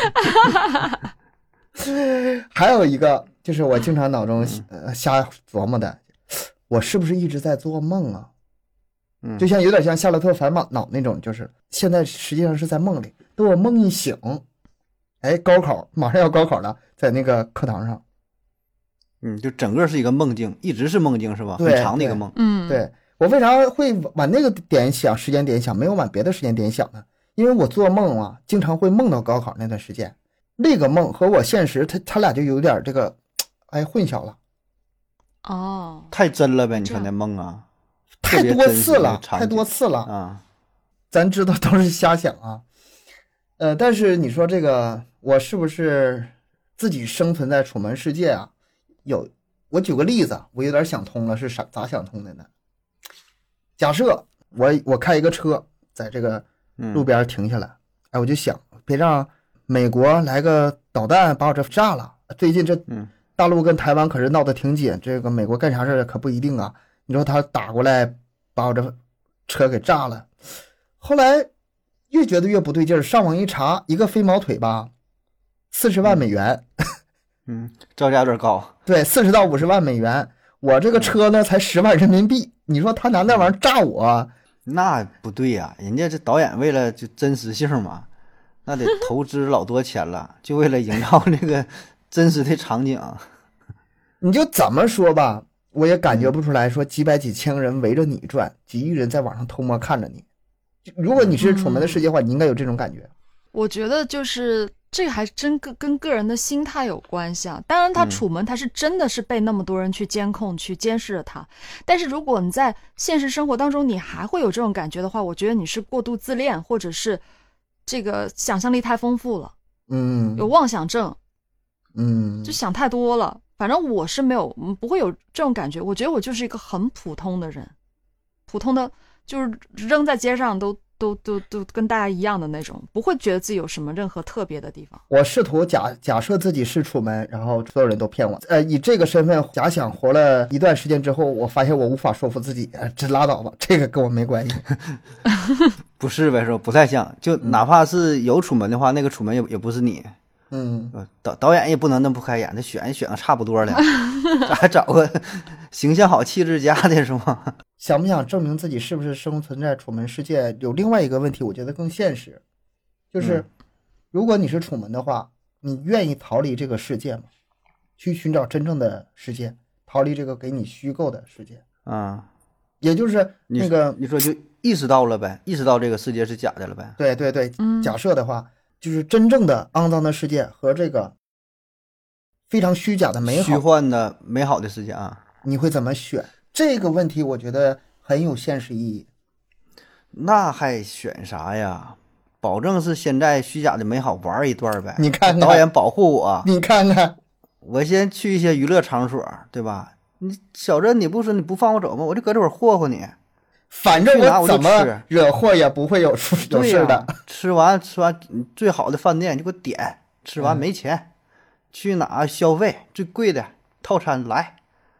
还有一个就是我经常脑中呃瞎琢磨的，我是不是一直在做梦啊？ 嗯， 就像有点像夏洛特烦恼那种，就是现在实际上是在梦里。等我梦一醒，哎，高考马上要高考了，在那个课堂上， 嗯，就整个是一个梦境，一直是梦境是吧？ 对， 很长的一个梦。 嗯， 对，我为啥会往那个点想，时间点想，没有往别的时间点想呢？因为我做梦啊，经常会梦到高考那段时间，那个梦和我现实，他他俩就有点这个，哎，混淆了。 哦， 太真了呗！你看那梦啊， 太多次了，太多次了啊！ 咱知道都是瞎想啊。呃，但是你说这个，我是不是自己生存在楚门世界啊？有，我举个例子，我有点想通了，是啥咋想通的呢？假设我我开一个车，在这个路边停下来，嗯、哎，我就想，别让美国来个导弹把我这炸了。最近这大陆跟台湾可是闹得挺紧，这个美国干啥事可不一定啊。你说他打过来把我这车给炸了，后来越觉得越不对劲儿，上网一查，一个飞毛腿吧，四十万美元， 嗯，造价有点高， 对，四十到五十万美元，我这个车呢才十万人民币，你说他拿那玩意儿炸我， 那不对呀、啊，人家这导演为了就真实性嘛，那得投资老多钱了，就为了营造这个真实的场景。 你就怎么说吧，我也感觉不出来说几百几千人围着你转，几亿人在网上偷摸看着你。如果你是楚门的世界的话，你应该有这种感觉。 我觉得就是这个还真跟跟个人的心态有关系啊。当然他楚门他是真的是被那么多人去监控、嗯、去监视着他，但是如果你在现实生活当中你还会有这种感觉的话，我觉得你是过度自恋，或者是这个想象力太丰富了， 嗯， 有妄想症， 嗯， 就想太多了。反正我是没有不会有这种感觉，我觉得我就是一个很普通的人，普通的就是扔在街上都都都都跟大家一样的那种，不会觉得自己有什么任何特别的地方。 我试图假假设自己是楚门，然后所有人都骗我，呃，以这个身份假想活了一段时间之后，我发现我无法说服自己，呃、这拉倒吧，这个跟我没关系。 不是呗，说不太像，就哪怕是有楚门的话，那个楚门也也不是你。 嗯， 导导演也不能那么不开眼，他选选个差不多的，还找个形象好、气质佳的是吗？ 想不想证明自己是不是生存在楚门世界？有另外一个问题，我觉得更现实，就是、嗯、如果你是楚门的话，你愿意逃离这个世界吗？去寻找真正的世界，逃离这个给你虚构的世界啊， 也就是那个你, 你说就意识到了呗，意识到这个世界是假的了呗？ 对对对，假设的话。嗯，就是真正的肮脏的世界和这个非常虚假的美好虚幻的美好的世界啊， 你会怎么选？这个问题我觉得很有现实意义。 那还选啥呀？保证是现在虚假的美好玩一段呗。 你看看导演保护我， 你看看我先去一些娱乐场所，对吧？你小镇你不说你不放我走吗？我就搁这会儿霍霍你。 反正我怎么惹祸也不会有出有事的、啊。 吃完吃完最好的饭店你给我点，吃完没钱、嗯、去哪消费最贵的套餐来，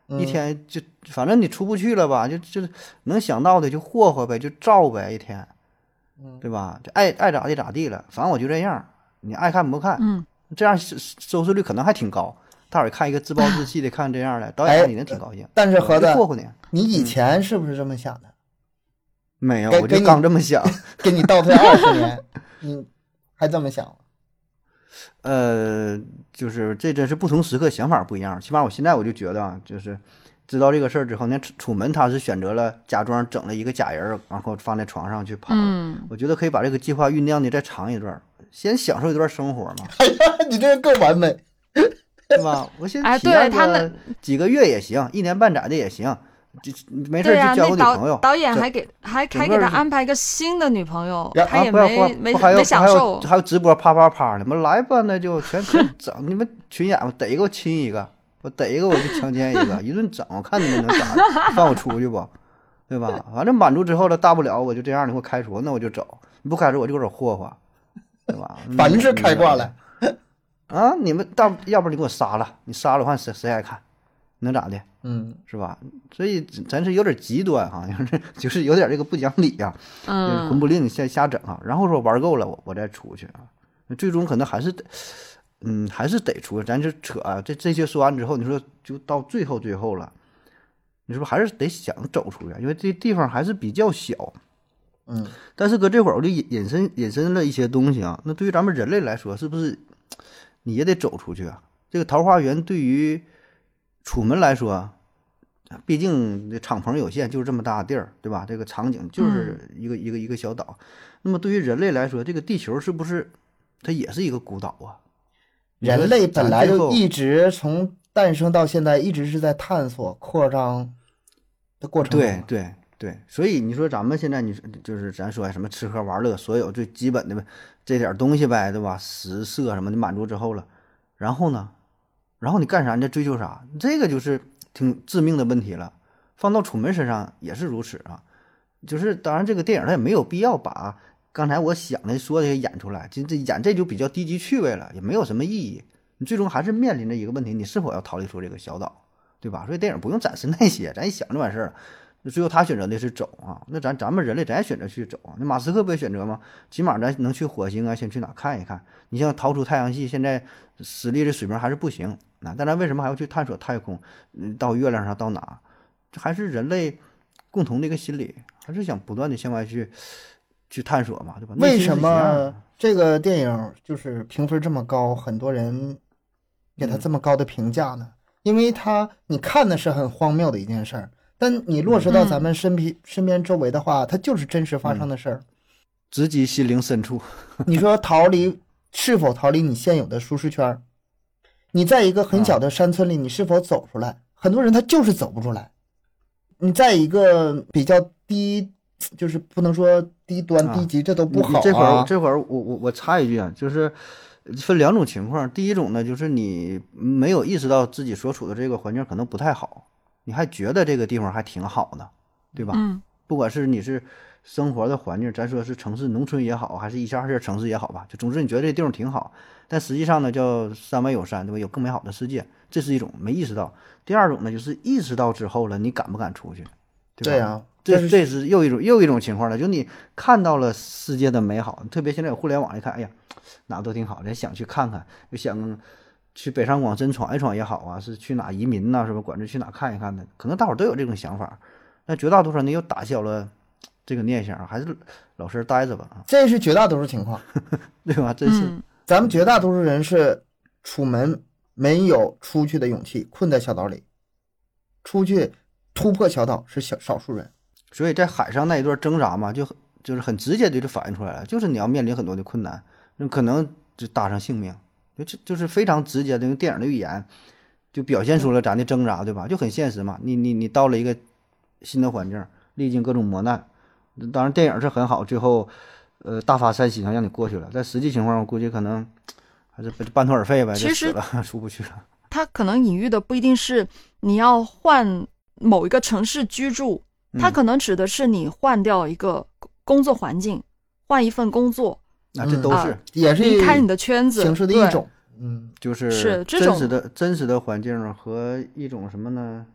一天就反正你出不去了吧，就就能想到的就霍霍呗，就照呗，一天，对吧？就爱爱咋地咋地了，反正我就这样，你爱看不看， 嗯， 这样收收视率可能还挺高。大伙儿看一个自暴自弃的看这样的，导演看你能挺高兴。 但是盒子， 霍霍你， 你以前是不是这么想的？ 没有，我就刚这么想。 给你倒退二十年，你还这么想？ 呃，就是这真是不同时刻想法不一样。起码我现在我就觉得啊，就是知道这个事儿之后，那楚门他是选择了假装整了一个假人，然后放在床上去跑。 嗯， 我觉得可以把这个计划酝酿的再长一段，先享受一段生活嘛。 哎呀，你这个更完美， 对吧？我先哎， 体验对他个几个月也行，一年半载的也行。就没事就交个女朋友， 导演还给还还给他安排一个新的女朋友，他也没没没享受， 还有直播啪啪啪的，我来吧，那就全全整，你们群演我逮一个我亲一个，我逮一个我就强奸一个，一顿整，我看你们能咋的，放我出去不，对吧？反正满足之后了，大不了我就这样，你给我开除，那我就走，你不开除我就给我霍霍，对吧？ 凡是开挂了啊，你们大要不然你给我杀了，你杀了的话谁谁爱看？能咋的？ 嗯， 是吧？所以咱是有点极端哈，就是就是有点这个不讲理呀、啊， 嗯， 混不吝瞎瞎整啊。然后说玩够了，我我再出去啊。最终可能还是得，嗯，还是得出去。咱就扯啊，这这些说完之后，你说就到最后最后了，你是不是还是得想走出去？因为这地方还是比较小， 嗯。 但是搁这会儿我就引引申引申了一些东西啊。那对于咱们人类来说，是不是你也得走出去啊？这个桃花源对于楚门来说，毕竟这敞篷有限，就是这么大地儿，对吧？这个场景就是一个、嗯、一个一个小岛。那么对于人类来说，这个地球是不是它也是一个孤岛啊？ 人类本来就一直从诞生到现在，一直是在探索扩张的过程。 对对对，所以你说咱们现在你就是咱说什么吃喝玩乐，所有最基本的这点东西呗，对吧？食色什么的满足之后了，然后呢？然后你干啥？你在追求啥？这个就是挺致命的问题了。放到楚门身上也是如此啊。就是当然，这个电影它也没有必要把刚才我想的说的演出来，这这演这就比较低级趣味了，也没有什么意义。你最终还是面临着一个问题：你是否要逃离出这个小岛，对吧？所以电影不用展示那些，咱一想就完事儿了。最后他选择的是走啊，那咱咱们人类咱也选择去走啊。那马斯克不也选择吗？起码咱能去火星啊，先去哪看一看。你像逃出太阳系，现在实力的水平还是不行。那但咱为什么还要去探索太空？嗯，到月亮上到哪？这还是人类共同的一个心理，还是想不断的向外去去探索嘛，对吧？ 为什么这个电影就是评分这么高，很多人给他这么高的评价呢？嗯、因为他你看的是很荒谬的一件事儿，但你落实到咱们身边、嗯、身边周围的话，它就是真实发生的事儿， 直击心灵深处。 你说逃离是否逃离你现有的舒适圈？你在一个很小的山村里，你是否走出来？很多人他就是走不出来。你在一个比较低，就是不能说低端、啊、低级，这都不好啊。 这会儿这会儿我我我插一句啊，就是分两种情况。第一种呢，就是你没有意识到自己所处的这个环境可能不太好，你还觉得这个地方还挺好的，对吧？ 嗯， 不管是你是生活的环境，咱说是城市、农村也好，还是一线二线城市也好吧，就总之你觉得这地方挺好。但实际上呢，叫山外有山，对吧？有更美好的世界，这是一种没意识到。第二种呢，就是意识到之后了，你敢不敢出去？对吧？ 对啊， 这这是又一种又一种情况了，就你看到了世界的美好，特别现在有互联网，一看，哎呀，哪都挺好，咱想去看看，就想去北上广深闯一闯也好啊，是去哪移民呐、啊，是吧？管着去哪看一看的，可能大伙都有这种想法，但绝大多数人又打消了这个念想，还是老实待着吧。 这是绝大多数情况， 对吧？真是。 嗯咱们绝大多数人是楚门没有出去的勇气，困在小岛里，出去突破小岛是小少数人。 所以在海上那一段挣扎嘛，就就是很直接的就反映出来了，就是你要面临很多的困难，可能就搭上性命，就就是非常直接的用电影的语言就表现出了咱的挣扎，对吧？就很现实嘛。你你你到了一个新的环境，历经各种磨难，当然电影是很好，最后。呃，大发善心让你过去了，但实际情况我估计可能还是半途而废呗，就死了，出不去了。 他可能隐喻的不一定是你要换某一个城市居住，他可能指的是你换掉一个工作环境，换一份工作， 啊，这都是、 啊、 也是离开你的圈子形式的一种，嗯， 就是是真实的真实的环境和一种什么呢？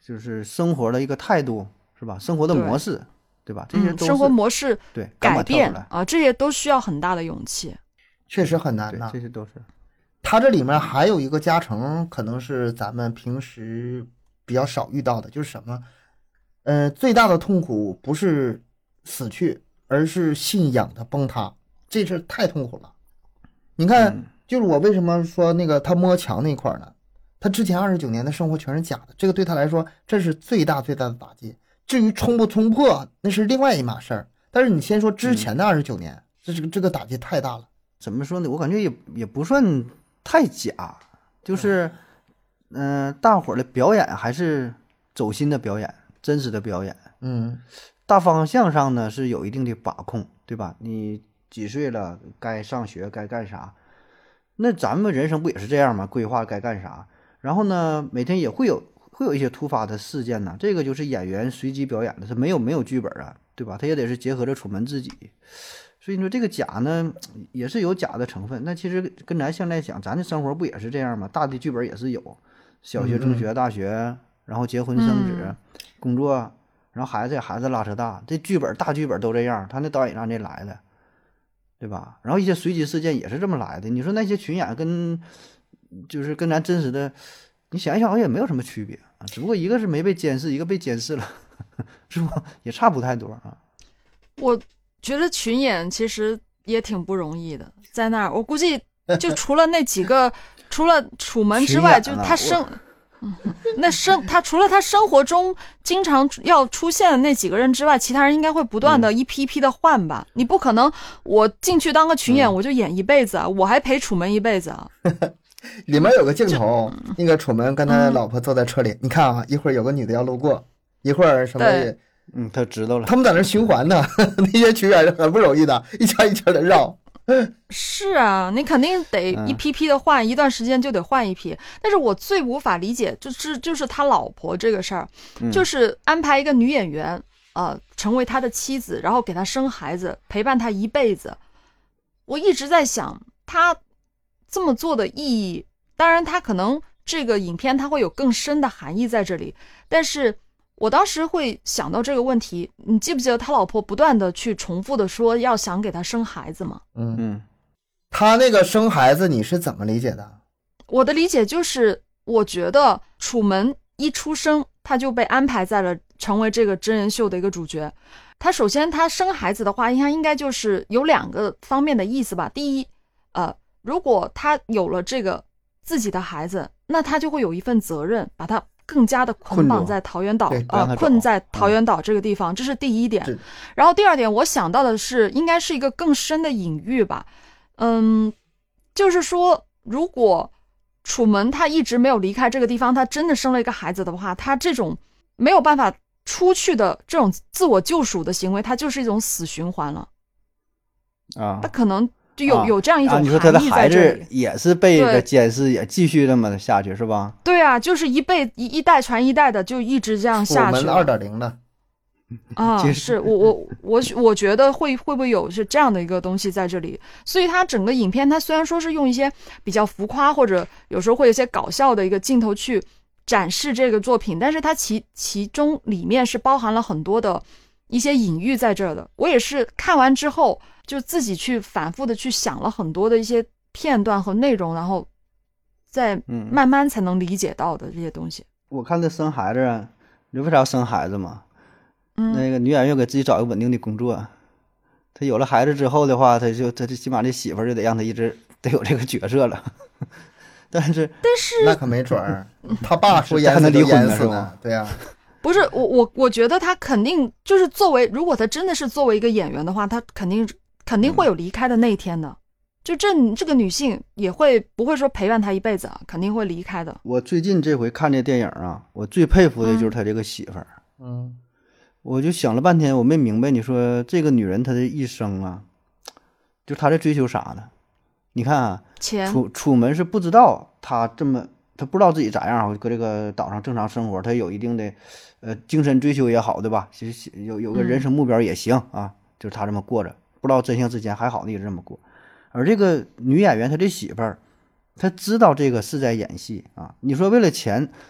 就是生活的一个态度，是吧？生活的模式，对吧？这些都是、 嗯、生活模式对改变啊，这些都需要很大的勇气， 确实很难呐。 这些都是。 它这里面还有一个加成，可能是咱们平时比较少遇到的，就是什么？呃，最大的痛苦不是死去，而是信仰的崩塌，这是太痛苦了。你看。嗯，就是我为什么说那个他摸墙那块呢？他之前二十九年的生活全是假的，这个对他来说这是最大最大的打击。至于冲不冲破，那是另外一码事儿。但是你先说之前的二十九年，嗯、这是这个打击太大了。 怎么说呢？我感觉也也不算太假，就是，嗯、呃，大伙儿的表演还是走心的表演，真实的表演。 嗯， 大方向上呢是有一定的把控，对吧？你几岁了，该上学该干啥？那咱们人生不也是这样吗？规划该干啥，然后呢，每天也会有会有一些突发的事件呢。这个就是演员随机表演的，他没有没有剧本啊，对吧？他也得是结合着楚门自己，所以说这个假呢也是有假的成分。那其实跟咱现在讲，咱的生活不也是这样吗？大的剧本也是有，小学、中学、大学，然后结婚生子、 嗯、 工作，然后孩子孩子拉扯大，这剧本大剧本都这样，他那导演让这来的。对吧？然后一些随机事件也是这么来的。你说那些群演跟就是跟咱真实的，你想一想，好像也没有什么区别啊。只不过一个是没被监视，一个被监视了，是不？也差不太多啊。 我觉得群演其实也挺不容易的，在那儿，我估计就除了那几个，除了楚门之外，就他生。嗯，那生他除了他生活中经常要出现的那几个人之外，其他人应该会不断的一批一批的换吧？嗯、你不可能我进去当个群演，嗯、我就演一辈子啊，我还陪楚门一辈子啊。 里面有个镜头，那个楚门跟他老婆坐在车里，嗯、你看啊，一会儿有个女的要路过，一会儿什么也， 嗯，他知道了， 他们在那循环呢，那些群演是很不容易的，一圈一圈的绕。 是啊，你肯定得一批批的换，嗯、一段时间就得换一批。但是我最无法理解，就是就是他老婆这个事儿， 嗯、 就是安排一个女演员，呃，成为他的妻子，然后给他生孩子，陪伴他一辈子。我一直在想，他这么做的意义，当然他可能这个影片它会有更深的含义在这里，但是我当时会想到这个问题，你记不记得他老婆不断的去重复的说要想给他生孩子吗？ 嗯嗯，他那个生孩子你是怎么理解的？ 我的理解就是，我觉得楚门一出生他就被安排在了成为这个真人秀的一个主角。他首先他生孩子的话，他应该就是有两个方面的意思吧。第一，呃，如果他有了这个自己的孩子，那他就会有一份责任，把他更加的捆绑在桃源岛，呃，困在桃源岛这个地方，嗯、这是第一点。然后第二点，我想到的是，应该是一个更深的隐喻吧。嗯，就是说，如果楚门他一直没有离开这个地方，他真的生了一个孩子的话，他这种没有办法出去的这种自我救赎的行为，它就是一种死循环了。 啊， 他可能就有、啊、有这样一种含义在这里。 啊、你说他的孩子也是被这个监视，也继续这么下去是吧？ 对啊，就是一辈一一代传一代的，就一直这样下去。 我们二点零的啊，是我我我我觉得会会不会有是这样的一个东西在这里？所以它整个影片，它虽然说是用一些比较浮夸或者有时候会有一些搞笑的一个镜头去展示这个作品，但是它其其中里面是包含了很多的一些隐喻在这儿的。我也是看完之后就自己去反复的去想了很多的一些片段和内容，然后再慢慢才能理解到的这些东西。 嗯、我看他生孩子啊，你为啥要生孩子嘛？ 嗯， 那个女演员给自己找一个稳定的工作，她有了孩子之后的话，她就她起码这媳妇儿就得让她一直得有这个角色了。但是但是那可没准儿，他爸说淹死就淹死呢，对呀、啊。 不是我我我觉得他肯定就是作为，如果他真的是作为一个演员的话，他肯定肯定会有离开的那一天的。嗯、就这这个女性也会不会说陪伴他一辈子啊，肯定会离开的。 我最近这回看这电影啊，我最佩服的就是他这个媳妇儿。 嗯。 我就想了半天，我没明白，你说这个女人她的一生啊，就她在追求啥呢？你看啊，楚楚门是不知道她这么，她不知道自己咋样，搁这个岛上正常生活，她有一定的呃精神追求也好，对吧？其实有有个人生目标也行啊，嗯、就是她这么过着，不知道真相之前还好的一直这么过。而这个女演员她这媳妇儿，她知道这个是在演戏啊。你说为了钱，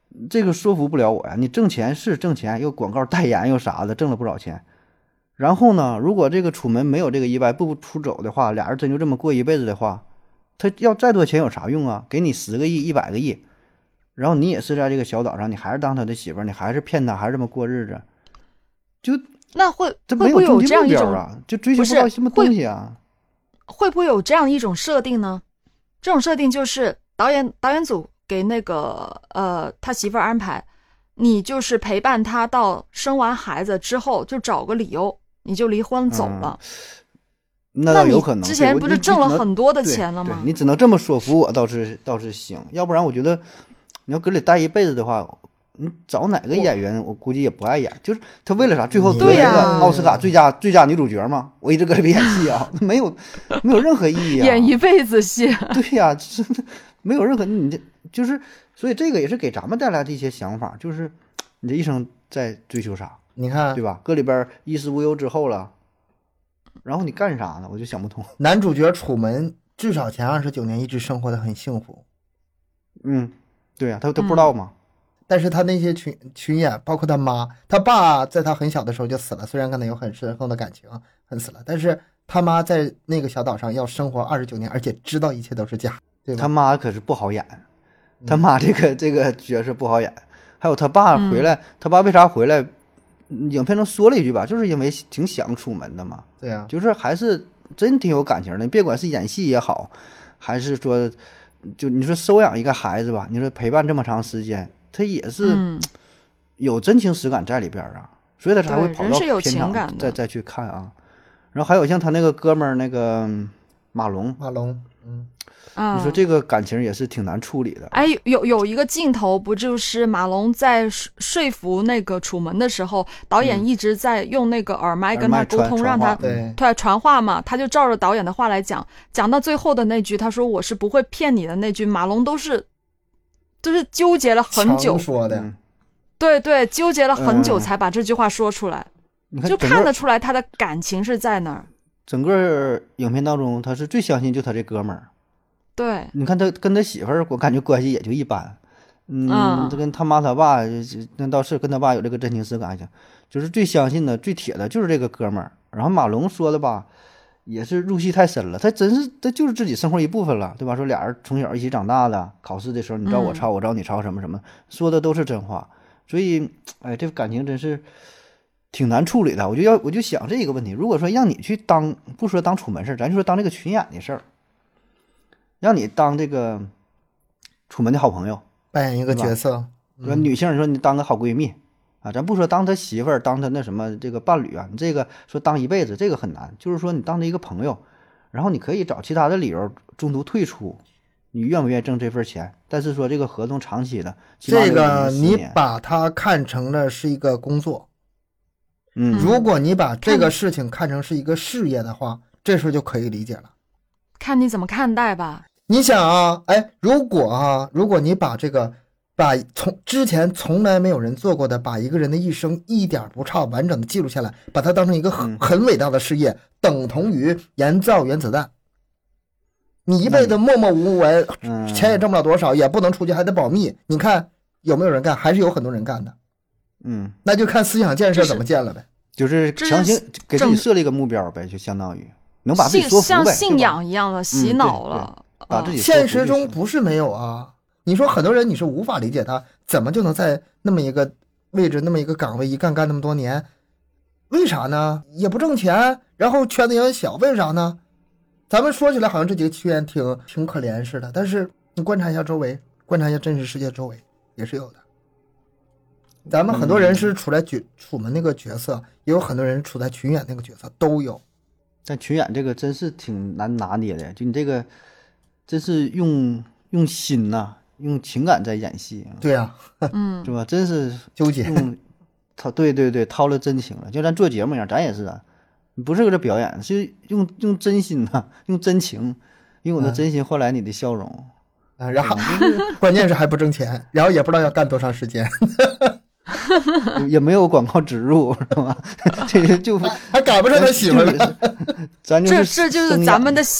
这个说服不了我呀。你挣钱是挣钱，又广告代言又啥的，挣了不少钱。然后呢，如果这个楚门没有这个意外不出走的话，俩人真就这么过一辈子的话，他要再多钱有啥用啊？给你十个亿、一百个亿，然后你也是在这个小岛上，你还是当他的媳妇儿，你还是骗他，还是这么过日子，就那会这会不会有这样一种啊？就追求不到什么东西啊？ 会不会有这样一种设定呢？这种设定就是导演导演组给那个呃他媳妇儿安排，你就是陪伴他到生完孩子之后，就找个理由你就离婚走了。 嗯、那倒有可能。 之前不是挣了很多的钱了吗？ 你只能这么说服我，倒是倒是行。要不然我觉得你要搁里待一辈子的话，你找哪个演员，我估计也不爱演。就是他为了啥？最后得一个奥斯卡最佳、啊、最佳女主角嘛？我一直搁里边演戏啊，没有没有任何意义啊。 演一辈子戏。 对呀、啊，就是没有任何你这就是，所以这个也是给咱们带来的一些想法，就是你这一生在追求啥？ 你看对吧？搁里边衣食无忧之后了，然后你干啥呢？我就想不通。 男主角楚门至少前二十九年一直生活的很幸福。 嗯，对呀、啊，他他不知道吗？ 嗯但是他那些群群演，包括他妈，他爸在他很小的时候就死了，虽然跟他有很深厚的感情，很死了，但是他妈在那个小岛上要生活二十九年，而且知道一切都是假，对吧？ 他妈可是不好演，他妈这个、嗯、这个角色不好演。还有他爸回来，嗯、他爸为啥回来？影片中说了一句吧，就是因为挺想楚门的嘛。 对呀、啊， 就是还是真挺有感情的。别管是演戏也好，还是说，就你说收养一个孩子吧，你说陪伴这么长时间。他也是有真情实感在里边啊，嗯、所以他才会跑到片场再再去看啊。然后还有像他那个哥们儿那个马龙， 马龙，嗯， 你说这个感情也是挺难处理的。 哎，有有一个镜头不就是马龙在说服那个楚门的时候，导演一直在用那个耳麦跟他沟通， 嗯、 让他对对传话嘛，他就照着导演的话来讲，讲到最后的那句，他说我是不会骗你的那句，马龙都是。就是纠结了很久说的， 对对，纠结了很久才把这句话说出来， 嗯、 就看得出来他的感情是在那儿。 整个影片当中，他是最相信就他这哥们儿。 对， 你看他跟他媳妇儿，我感觉关系也就一般。嗯，他、嗯、跟他妈他爸那倒是跟他爸有这个真情实感，就是最相信的、最铁的就是这个哥们儿。然后马龙说的吧。也是入戏太深了，他真是他就是自己生活一部分了，对吧？说俩人从小一起长大的，考试的时候你知道我抄、嗯、我知道你抄什么什么，说的都是真话，所以哎，这感情真是挺难处理的。我就要我就想这个问题，如果说让你去当，不说当楚门事儿，咱就说当这个群演的事儿，让你当这个楚门的好朋友， 扮演一个角色， 说、嗯、女性说你当个好闺蜜。啊，咱不说当他媳妇儿，当他那什么这个伴侣啊，你这个说当一辈子这个很难，就是说你当他一个朋友，然后你可以找其他的理由中途退出，你愿不愿意挣这份钱？但是说这个合同长期的， 这个你把它看成了是一个工作， 嗯， 如果你把这个事情看成是一个事业的话，这时候就可以理解了。 看你怎么看待吧。 你想啊，哎，如果啊，如果你把这个。把从之前从来没有人做过的，把一个人的一生一点不差完整的记录下来，把它当成一个很很伟大的事业，等同于研造原子弹。你一辈子默默无闻，钱也挣不了多少，也不能出去，还得保密。你看有没有人干？还是有很多人干的。 嗯， 那就看思想建设怎么建了呗。 就是强行给自己设立一个目标呗，就相当于能把自己说服呗， 像信仰一样的洗脑了。 嗯、把自己现实中不是没有啊。你说很多人你是无法理解他怎么就能在那么一个位置那么一个岗位一干干那么多年，为啥呢？也不挣钱，然后圈子也很小，为啥呢？咱们说起来好像这几个群演挺挺可怜似的，但是你观察一下周围，观察一下真实世界周围也是有的。咱们很多人是处在角楚门那个角色，也有很多人处在群演那个角色，都有。 但群演这个真是挺难拿捏的，就你这个真是用用心呐、啊。用情感在演戏， 对呀、 啊，嗯， 是吧？真是纠结， 掏对对对，掏了真情了。就咱做节目一样，咱也是啊，不是搁这表演，是用用真心呐、啊，用真情，用我的真心换来你的笑容啊。然后关键是还不挣钱，然后也不知道要干多长时间， 也没有广告植入，是吧？这个就还赶不上他媳妇了。 咱这这就是咱们的信。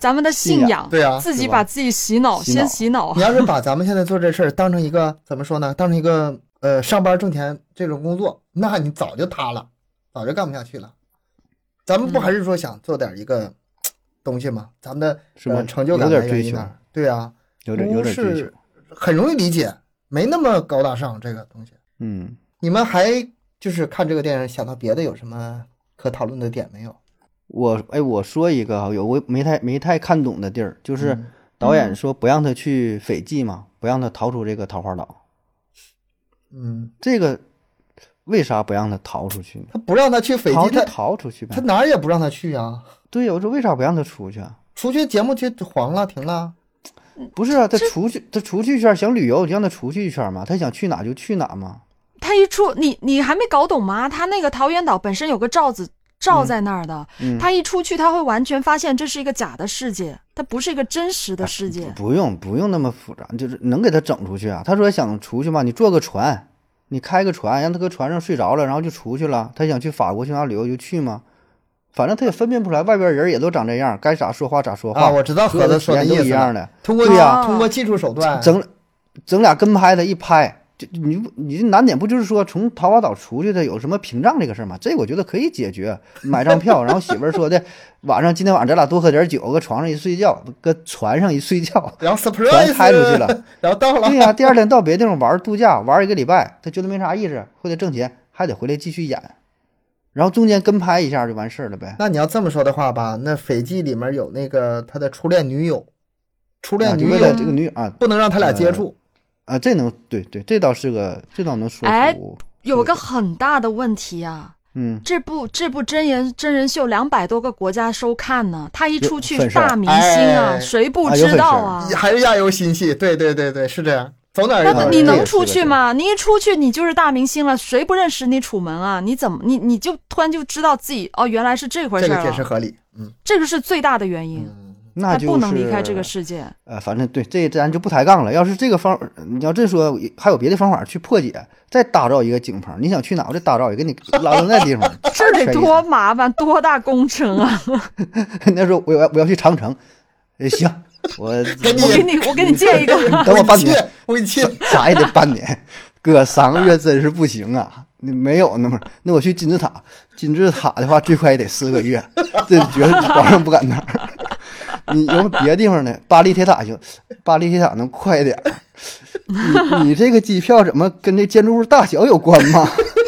咱们的信仰， 对啊， 自己把自己洗脑， 洗脑先洗脑。 你要是把咱们现在做这事儿当成一个怎么说呢？当成一个呃上班挣钱这种工作，那你早就塌了，早就干不下去了。咱们不还是说想做点一个东西吗？咱们的是吧呃成就感有点追求来源于哪儿？对啊， 有点有点追求是，很容易理解，没那么高大上这个东西。 嗯。 你们还就是看这个电影想到别的有什么可讨论的点没有？ 我哎，我说一个啊，有我没太没太看懂的地儿，就是嗯导演说不让他去斐济嘛，不让他逃出这个桃花岛。 嗯， 这个为啥不让他逃出去呢？ 他不让他去斐济， 逃就他逃出去呗他。哪儿也不让他去啊。 对呀，我说为啥不让他出去啊？ 出去节目就黄了，停了。 不是啊，他出去，他出去一圈想旅游，就让他出去一圈嘛，他想去哪就去哪嘛。 他一出，你你还没搞懂吗？他那个桃源岛本身有个罩子罩在那儿的， 嗯， 他一出去，他会完全发现这是一个假的世界，它不是一个真实的世界。 不用不用那么复杂，就是能给他整出去啊。他说想出去嘛，你坐个船，你开个船，让他搁船上睡着了，然后就出去了。他想去法国去哪旅游就去嘛，反正他也分辨不出来，外边人也都长这样，该咋说话咋说话。 啊，我知道盒子说的意思都一样的。 通过对呀通过技术手段， 整整俩跟拍，他一拍，就你不你这难点不就是说从桃花岛出去的有什么屏障这个事儿吗？这我觉得可以解决，买张票，然后媳妇儿说的晚上今天晚上咱俩多喝点酒，搁床上一睡觉，搁船上一睡觉， 然后 surprise 全拍出去了， 然后到了， 对呀、第二天到别的地方玩度假，玩一个礼拜，他觉得没啥意思，为了挣钱还得回来继续演，然后中间跟拍一下就完事儿了呗。 那你要这么说的话吧，那斐济里面有那个他的初恋女友，初恋女友啊就为了这个女啊不能让他俩接触。 啊，这能对对，这倒是个这倒能说哎服。 有个很大的问题啊， 嗯， 这部这部真人真人秀两百多个国家收看呢，他一出去有粉丝儿大明星啊， 哎谁不啊有知道粉啊？ 还是亚游新戏，对对对对，是这样，走哪儿那哪儿你能出这也是个点去吗？你一出去，你就是大明星了，谁不认识你楚门啊？你怎么你你就突然就知道自己哦，原来是这回这个事儿了。 解释合理，嗯这个是最大的原因，他那就是不能离开这个世界。 呃，反正对这咱就不抬杠了。要是这个方，你要这说，还有别的方法去破解，再打造一个景棚，你想去哪，我再打造一个，给你拉到那地方， 这得多麻烦，多大工程啊！ 那时候我要我要去长城，呃，行，我给你我给你，我给你建一个。 等我半切年，， 我给你切， 咋也得半年，哥三个月真是不行啊！你没有那么，那我去金字塔，金字塔的话最快也得四个月，这绝对保证不赶趟儿。你有别的地方呢？巴黎铁塔行，巴黎铁塔能快点儿。你你这个机票怎么跟这建筑物大小有关吗？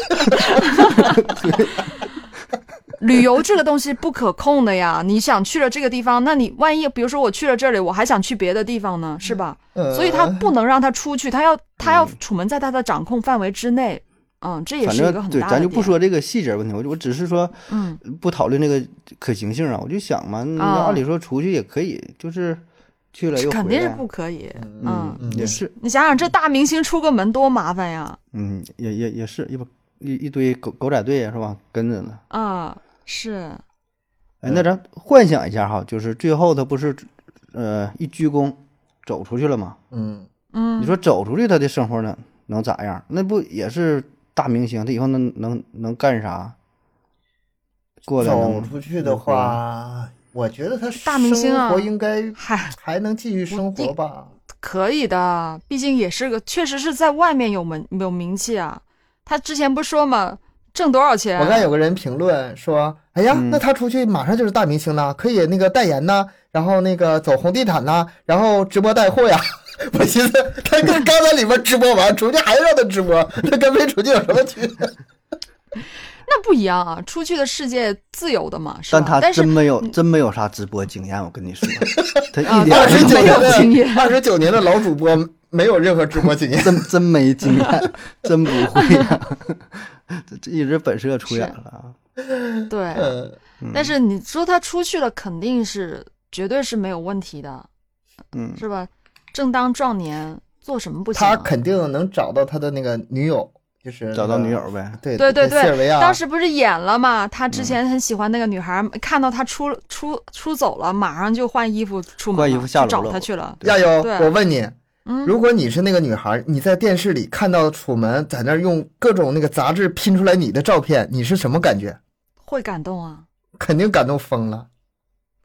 旅游这个东西不可控的呀，你想去了这个地方，那你万一比如说我去了这里，我还想去别的地方呢，是吧？ 呃所以他不能让他出去，他要他要楚门在他的掌控范围之内。嗯，这也反是一个正对， 很大的咱就不点。 说这个细节问题，我就我只是说， 嗯， 不讨论这个可行性啊。我就想嘛，那啊按理说出去也可以，就是去了又回来， 肯定是不可以。嗯， 嗯，也是， 你想想这大明星出个门多麻烦呀！ 嗯，也也也是一把一一堆狗狗仔队是吧？跟着呢。 啊，是。 哎，那咱幻想一下哈，就是最后他不是呃一鞠躬走出去了吗？ 嗯， 嗯， 你说走出去他的生活呢能咋样？那不也是大明星，他以后能能能干啥？过来走能出去的话，我觉得他大明星啊生活应该嗨， 还能继续生活吧。 可以的，毕竟也是个，确实是在外面有门有名气啊。他之前不是说嘛，挣多少钱？ 我看有个人评论说：“哎呀， 嗯那他出去马上就是大明星了，可以那个代言呐，然后那个走红地毯呐，然后直播带货呀。”我寻思，他跟刚才里边直播完，出去还让他直播，他跟没出去有什么区别？ 那不一样啊，出去的世界自由的嘛，是吧？ 但他但是真没有真没有啥直播经验，我跟你说，他啊一点儿二十九都没有年没有经验的二十九年的老主播没有任何直播经验。 真真没经验，真不会呀、这这一直本色出演了啊。 对， 呃， 但是你说他出去了，肯定是绝对是没有问题的， 嗯， 是吧？正当壮年，做什么不行、啊？ 他肯定能找到他的那个女友，就是、那个、 找到女友呗。 对对对对塞尔维亚当时不是演了嘛？他之前很喜欢那个女孩，看到他出出出走了，马上就换衣服出门了， 换衣服下楼去找了他去了。 亚优， 对我问你， 嗯， 如果你是那个女孩，你在电视里看到楚门在那儿用各种那个杂志拼出来你的照片，你是什么感觉？ 会感动啊， 肯定感动疯了。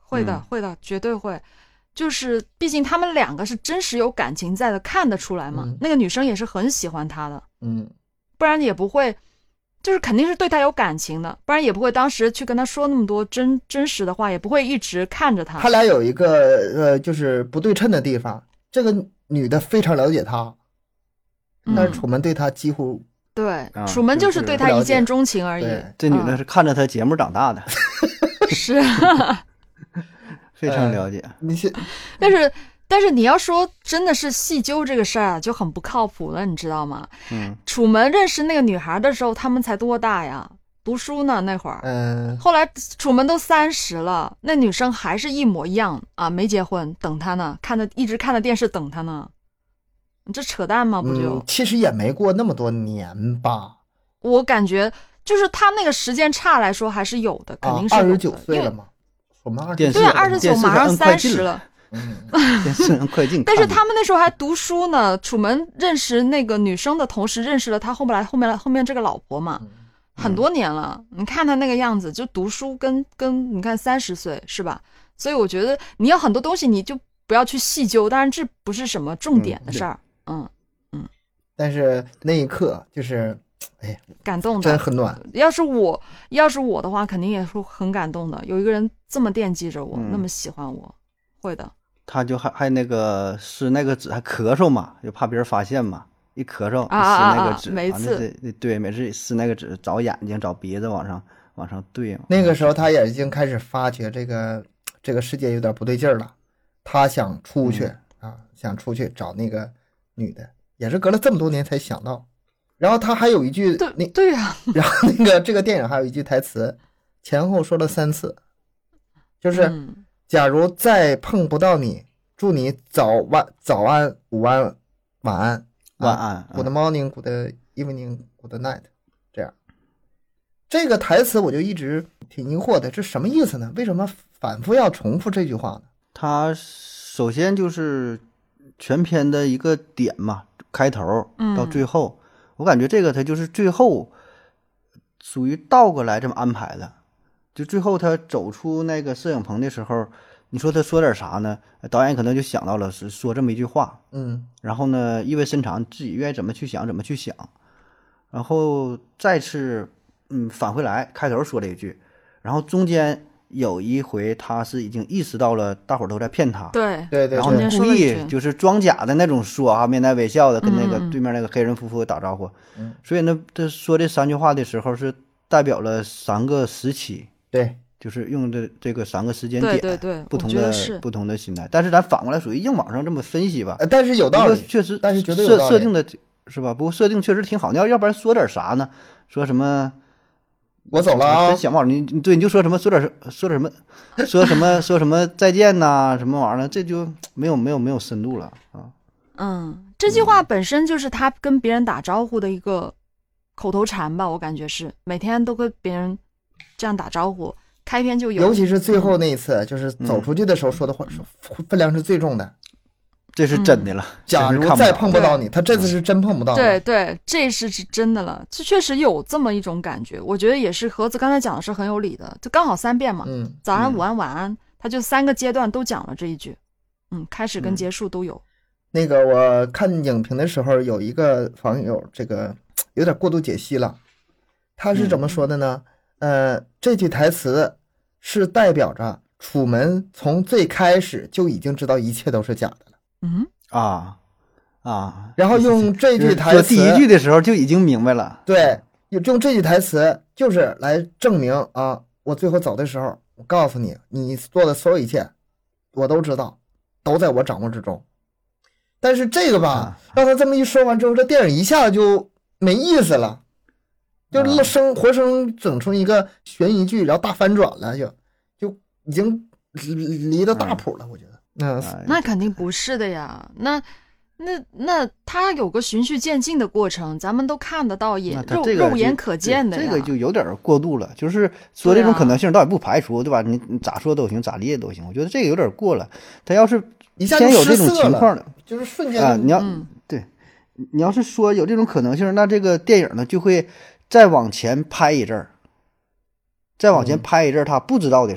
会的， 嗯会的，绝对会。就是毕竟他们两个是真实有感情在的，看得出来嘛。 嗯那个女生也是很喜欢他的， 嗯， 不然也不会，就是肯定是对他有感情的，不然也不会当时去跟他说那么多真真实的话，也不会一直看着他。 他俩有一个呃，就是不对称的地方。这个女的非常了解他，但是嗯楚门对他几乎对， 啊楚门就是对他一见钟情而已。 对这女的是看着他节目长大的， 嗯、是， 非常了解。 你是但是但是你要说真的是细究这个事儿啊，就很不靠谱了，你知道吗？ 嗯， 楚门认识那个女孩的时候，他们才多大呀？读书呢那会儿。 嗯、 后来楚门都三十了，那女生还是一模一样啊，没结婚，等他呢，看着一直看着电视等他呢。你这扯淡吗？不就、 嗯，其实也没过那么多年吧。 我感觉就是他那个时间差来说还是有的，肯定是有的。 二十九岁了因为嘛，我们二电视对啊，二十九电视马上上快进了三十了。 嗯， 电视上快进。 但是看他们那时候还读书呢，楚门认识那个女生的同时，认识了他后面来后面后面这个老婆嘛，很多年了。你看他那个样子，就读书跟跟你看三十岁是吧？所以我觉得你要很多东西你就不要去细究，当然这不是什么重点的事儿。嗯， 但是那一刻就是，哎呀， 感动的真很暖。 要是我要是我的话，肯定也是很感动的。有一个人这么惦记着我， 嗯那么喜欢我，会的。 他就还还那个撕那个纸，还咳嗽嘛，就怕别人发现嘛，一咳嗽啊啊啊撕那个纸，完了每次这对每次撕那个纸，找眼睛找鼻子往上往上对嘛。 那个时候他也已经开始发觉这个这个世界有点不对劲儿了，他想出去、 嗯、 啊，想出去找那个女的，也是隔了这么多年才想到。然后他还有一句， 对那对呀、啊， 然后那个这个电影还有一句台词，前后说了三次，就是、 嗯、 假如再碰不到你，祝你早晚早安、午安、晚安、 晚安、 嗯、，Good morning、Good evening、Good night， 这样。这个台词我就一直挺疑惑的，这什么意思呢？为什么反复要重复这句话呢？ 他首先就是全篇的一个点嘛，开头到最后。嗯，我感觉这个他就是最后属于倒过来这么安排的，就最后他走出那个摄影棚的时候，你说他说点啥呢？导演可能就想到了是说这么一句话， 嗯， 然后呢意味深长，自己愿意怎么去想怎么去想，然后再次嗯返回来开头说了一句，然后中间有一回他是已经意识到了大伙儿都在骗他， 对对对， 然后呢故意就是装假的那种说啊，面带微笑的跟那个对面那个黑人夫妇打招呼， 嗯， 所以呢，他说这三句话的时候是代表了三个时期， 对， 就是用的这个三个时间点， 对对对， 不同的不同的心态。但是咱反过来属于硬往上这么分析吧， 呃，但是有道理， 确实， 但是绝对有道理， 设设定的是吧？不过设定确实挺好，你要要不然说点啥呢？说什么？ 我走了啊！ 真想不好，你你对你就说什么说点说点什么，说什么说什么再见呐、啊，什么玩意儿，这就没有没有没有深度了啊。 嗯，这句话本身就是他跟别人打招呼的一个口头禅吧，我感觉是每天都跟别人这样打招呼，开篇就有。 尤其是最后那一次，嗯、就是走出去的时候说的话，嗯、分量是最重的。 这是真的了。 嗯、假如再碰不到你，他这次是真碰不到。 对对，这是是真的了。这确实有这么一种感觉，我觉得也是盒子刚才讲的是很有理的，就刚好三遍嘛。 嗯， 早安、午安、晚安，他就三个阶段都讲了这一句。嗯，开始跟结束都有。 嗯、那个我看影评的时候，有一个网友这个有点过度解析了，他是怎么说的呢？嗯、呃，这句台词是代表着楚门从最开始就已经知道一切都是假的了。 嗯啊啊， 然后用这句台词， 第一句的时候就已经明白了。 对，用这句台词就是来证明啊，我最后走的时候，我告诉你，你做的所有一切，我都知道，都在我掌握之中。但是这个吧， 啊、 让他这么一说完之后，这电影一下就没意思了，就生活生整出一个悬疑剧，然后大反转了，就就已经离得大谱了，我觉得。 嗯，那肯定不是的呀，那那那他有个循序渐进的过程，咱们都看得到，也肉、 这个、 肉眼可见的呀。 这个就有点过度了，就是说这种可能性倒也不排除，对吧？你你咋说都行，咋理解都行。我觉得这个有点过了。他要是先有这种情况的， 就是瞬间啊，你要、 嗯、 对，你要是说有这种可能性，那这个电影呢就会再往前拍一阵儿，再往前拍一阵儿他不知道的事儿。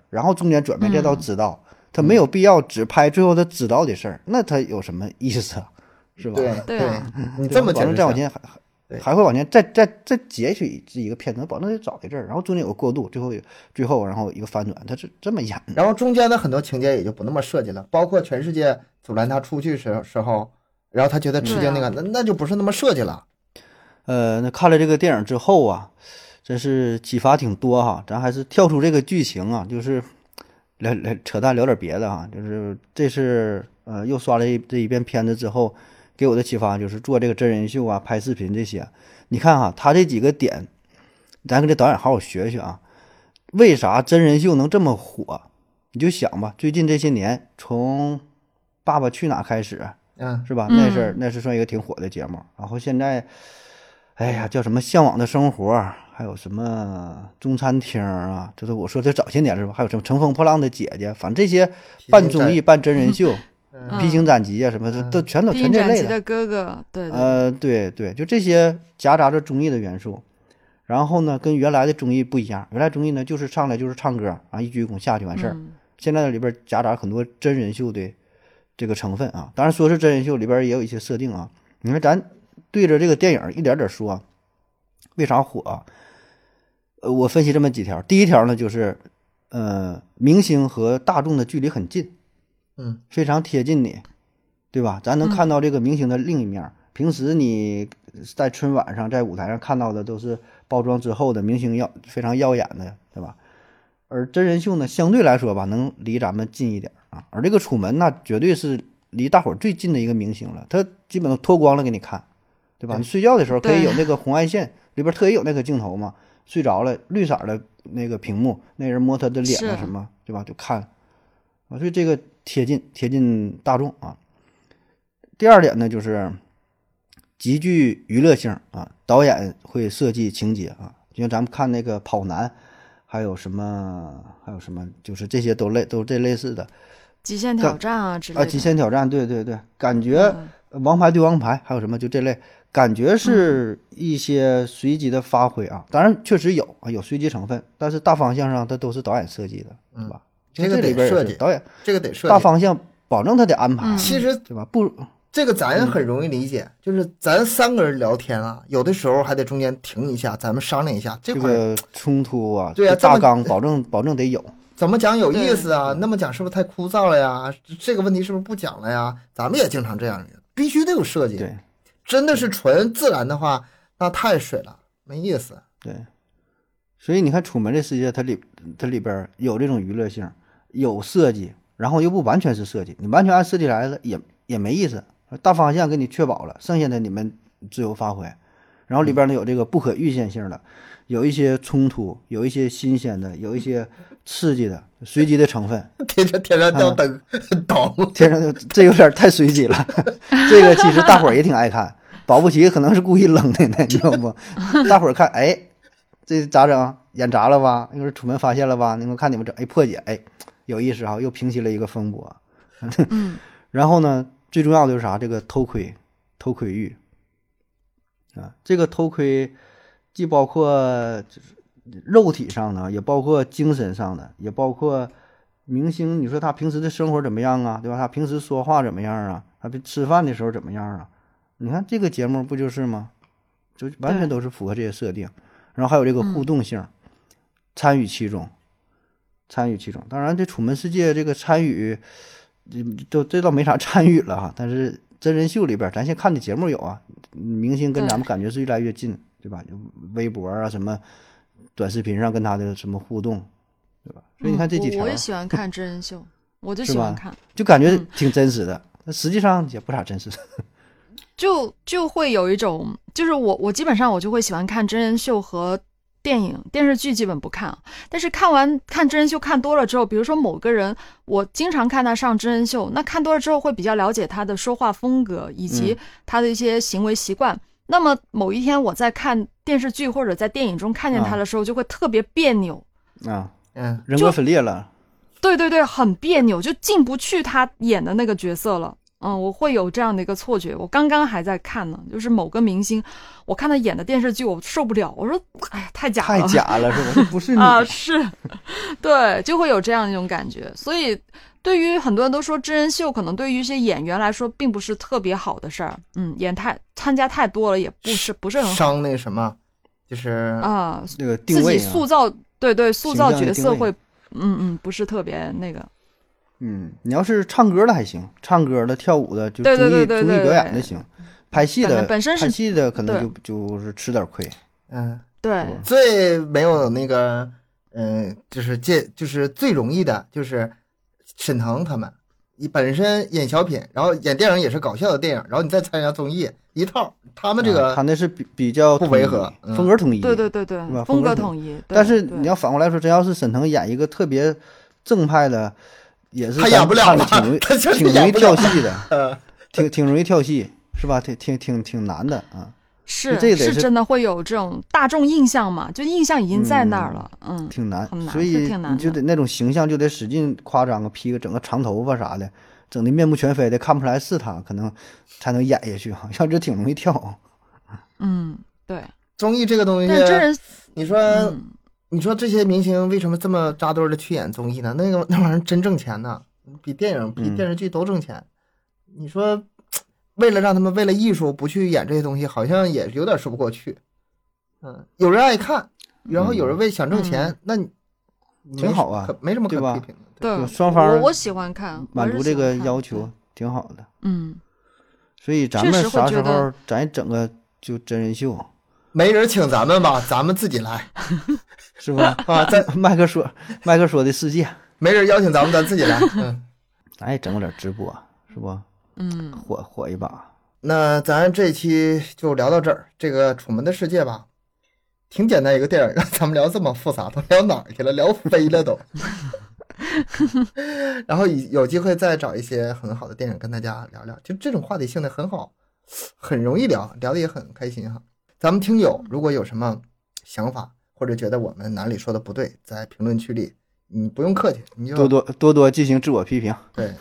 然后中间转变再到知道，嗯、他没有必要只拍最后他知道的事儿，那他有什么意思啊？是吧？ 对对， 你这么保证再往前还还会往前再再再截取一个片段，保证得找在这儿，然后中间有个过渡，最后最后然后一个反转，他是这么演。 然后中间的很多情节也就不那么设计了，包括全世界阻拦他出去时时候，然后他觉得吃惊那个， 嗯、 那那就不是那么设计了。 呃，那看了这个电影之后啊，真是启发挺多哈。咱还是跳出这个剧情啊，就是聊聊扯淡聊点别的哈。就是这是呃又刷了一这一遍片子之后。给我的启发就是做这个真人秀啊，拍视频这些，你看哈，他这几个点，咱跟这导演好好学学啊。为啥真人秀能这么火？你就想吧，最近这些年，从《爸爸去哪儿》开始， 嗯， 是吧？那是那是算一个挺火的节目。然后现在，哎呀，叫什么《向往的生活》，还有什么中餐厅啊，就是我说这早些年是吧？还有什么《乘风破浪的姐姐》，反正这些半综艺、半真人秀。披荆斩棘啊，什么的都全都全这类的。 的哥哥，对对， 呃，对对，就这些夹杂着综艺的元素。然后呢，跟原来的综艺不一样，原来综艺呢就是上来就是唱歌啊，一鞠躬下去完事儿。 嗯、 现在里边夹杂很多真人秀的这个成分啊。当然说是真人秀，里边也有一些设定啊。你说咱对着这个电影一点点说，为啥火啊？呃，我分析这么几条。第一条呢，就是呃，明星和大众的距离很近。 嗯， 非常贴近你，对吧？咱能看到这个明星的另一面。嗯、平时你在春晚上在舞台上看到的都是包装之后的明星耀非常耀眼的，对吧？而真人秀呢，相对来说吧，能离咱们近一点啊。而这个楚门那绝对是离大伙儿最近的一个明星了，他基本都脱光了给你看，对吧？ 对你睡觉的时候可以有那个红外线里边特意有那个镜头嘛，睡着了绿色的那个屏幕，那人摸他的脸啊什么，对吧？就看啊，所以这个。贴近贴近大众啊。第二点呢，就是极具娱乐性啊，导演会设计情节啊，就像咱们看那个跑男，还有什么还有什么，就是这些都类都这类似的极限挑战啊之类的啊，极限挑战，对对对，感觉、嗯、王牌对王牌，还有什么就这类，感觉是一些随机的发挥啊，当然确实有啊，有随机成分，但是大方向上它都是导演设计的， 嗯、 是吧？ 这个得设计， 导演这个得设计， 大方向保证他得安排。 嗯、 其实对吧？不， 这个咱很容易理解，嗯、就是咱三个人聊天啊，有的时候还得中间停一下，咱们商量一下这块、 这个、冲突啊， 对啊， 大纲保证保证得有。 怎么讲有意思啊？那么讲是不是太枯燥了呀？这个问题是不是不讲了呀？咱们也经常这样，必须得有设计。 对， 真的是纯自然的话，那太水了，没意思。 对，所以你看《楚门这世界》，它里它里边有这种娱乐性。有设计，然后又不完全是设计，你完全按设计来了也也没意思。大方向给你确保了，剩下的你们自由发挥。然后里边呢有这个不可预见性的，有一些冲突，有一些新鲜的，有一些刺激的，随机的成分。 天上天上掉灯，倒、 嗯、天上这有点太随机了。这个其实大伙儿也挺爱看，保不齐可能是故意扔的呢，你知道不？大伙儿看，哎，这咋整？演砸了吧？一会儿楚门发现了吧？你们看你们整，哎，破解，哎。有意思哈，又平息了一个风波。 嗯， 然后呢，最重要的就是啥？这个偷窥，偷窥欲啊，这个偷窥既包括肉体上的，也包括精神上的，也包括明星。你说他平时的生活怎么样啊？对吧？他平时说话怎么样啊？他吃饭的时候怎么样啊？你看这个节目不就是吗？就完全都是符合这些设定。然后还有这个互动性，嗯、参与其中。参与其中，当然这楚门世界这个参与，都这倒没啥参与了哈。但是真人秀里边，咱现在看的节目有啊，明星跟咱们感觉是越来越近，对吧？微博啊，什么短视频上跟他的什么互动，对吧？所以你看这几条， 嗯、我, 我也喜欢看真人秀，我就喜欢看， 就感觉挺真实的，那、嗯、实际上也不咋真实。 就就会有一种，就是我我基本上我就会喜欢看真人秀和。电影电视剧基本不看，但是看完看真人秀看多了之后，比如说某个人，我经常看他上真人秀，那看多了之后会比较了解他的说话风格以及他的一些行为习惯。嗯、那么某一天我在看电视剧或者在电影中看见他的时候，就会特别别扭啊，嗯，人格分裂了。 对对对，很别扭，就进不去他演的那个角色了。 嗯，我会有这样的一个错觉。我刚刚还在看呢，就是某个明星，我看他演的电视剧，我受不了，我说，哎呀，太假了， 太假了，是吧？这不是你啊，是，对，就会有这样一种感觉。所以，对于很多人都说真人秀，可能对于一些演员来说，并不是特别好的事儿。嗯，演太参加太多了，也不是不是很好伤那什么，就是啊， 那个定位、啊、 自己塑造，对对，塑造角色会， 形象的定位嗯嗯，不是特别那个。 嗯，你要是唱歌的还行，唱歌的、跳舞的，就对综艺对对对对综艺表演的行。拍戏的本身是拍戏的可能就就是吃点亏。 嗯， 对， 最没有那个，嗯、呃，就是借就是最容易的，就是沈腾他们，你本身演小品，然后演电影也是搞笑的电影，然后你再参加综艺，一套。他们这个、 啊、他那是比比较不违和， 嗯、风格统一。 对对对对， 是吧？ 风格统一。 但是你要反过来说，真要是沈腾演一个特别正派的，也是他演不了了， 挺容易他挺容易跳戏的， 呃、 挺挺容易跳戏，是吧？挺挺挺挺难的啊。 是这个是真的会有这种大众印象嘛？就印象已经在那儿了，嗯， 嗯挺难， 很难， 所以挺难你就得那种形象就得使劲夸张啊，披个整个长头发啥的，整的面目全非的，看不出来是他，可能才能演下去哈。要这挺容易跳。 嗯，对， 综艺这个东西， 但真人， 你说、嗯、你说这些明星为什么这么扎堆的去演综艺呢？那个那玩意儿真挣钱呢，比电影比电视剧都挣钱。嗯、你说为了让他们为了艺术不去演这些东西，好像也有点说不过去。嗯，有人爱看，然后有人为想挣钱， 嗯、 那你挺好啊， 没什么可批评的。 对， 对双方我我喜欢看， 满足这个要求挺好的。 嗯， 所以咱们啥时候咱整个就真人秀？ 没人请咱们吧，咱们自己来， 是吧？ 啊，在麦克说麦克说的世界， 没人邀请咱们，咱自己来。嗯， 咱也整点直播，是不？ 嗯， 火火一把。 那咱这期就聊到这儿。这个《楚门的世界》吧，挺简单一个电影，让咱们聊这么复杂，都聊哪儿去了？聊飞了都。然后有机会再找一些很好的电影跟大家聊聊，就这种话题性的很好，很容易聊，聊得也很开心哈。咱们听友如果有什么想法，或者觉得我们哪里说的不对，在评论区里你不用客气，你就多多多多进行自我批评。 对。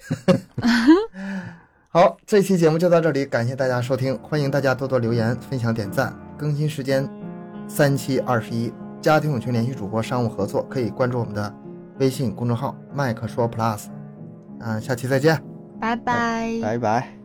好，这期节目就到这里，感谢大家收听，欢迎大家多多留言、分享、点赞。更新时间三七二十一，家庭有群联系主播商务合作，可以关注我们的微信公众号麦克说 plus。嗯、呃，下期再见， 拜拜， 拜拜。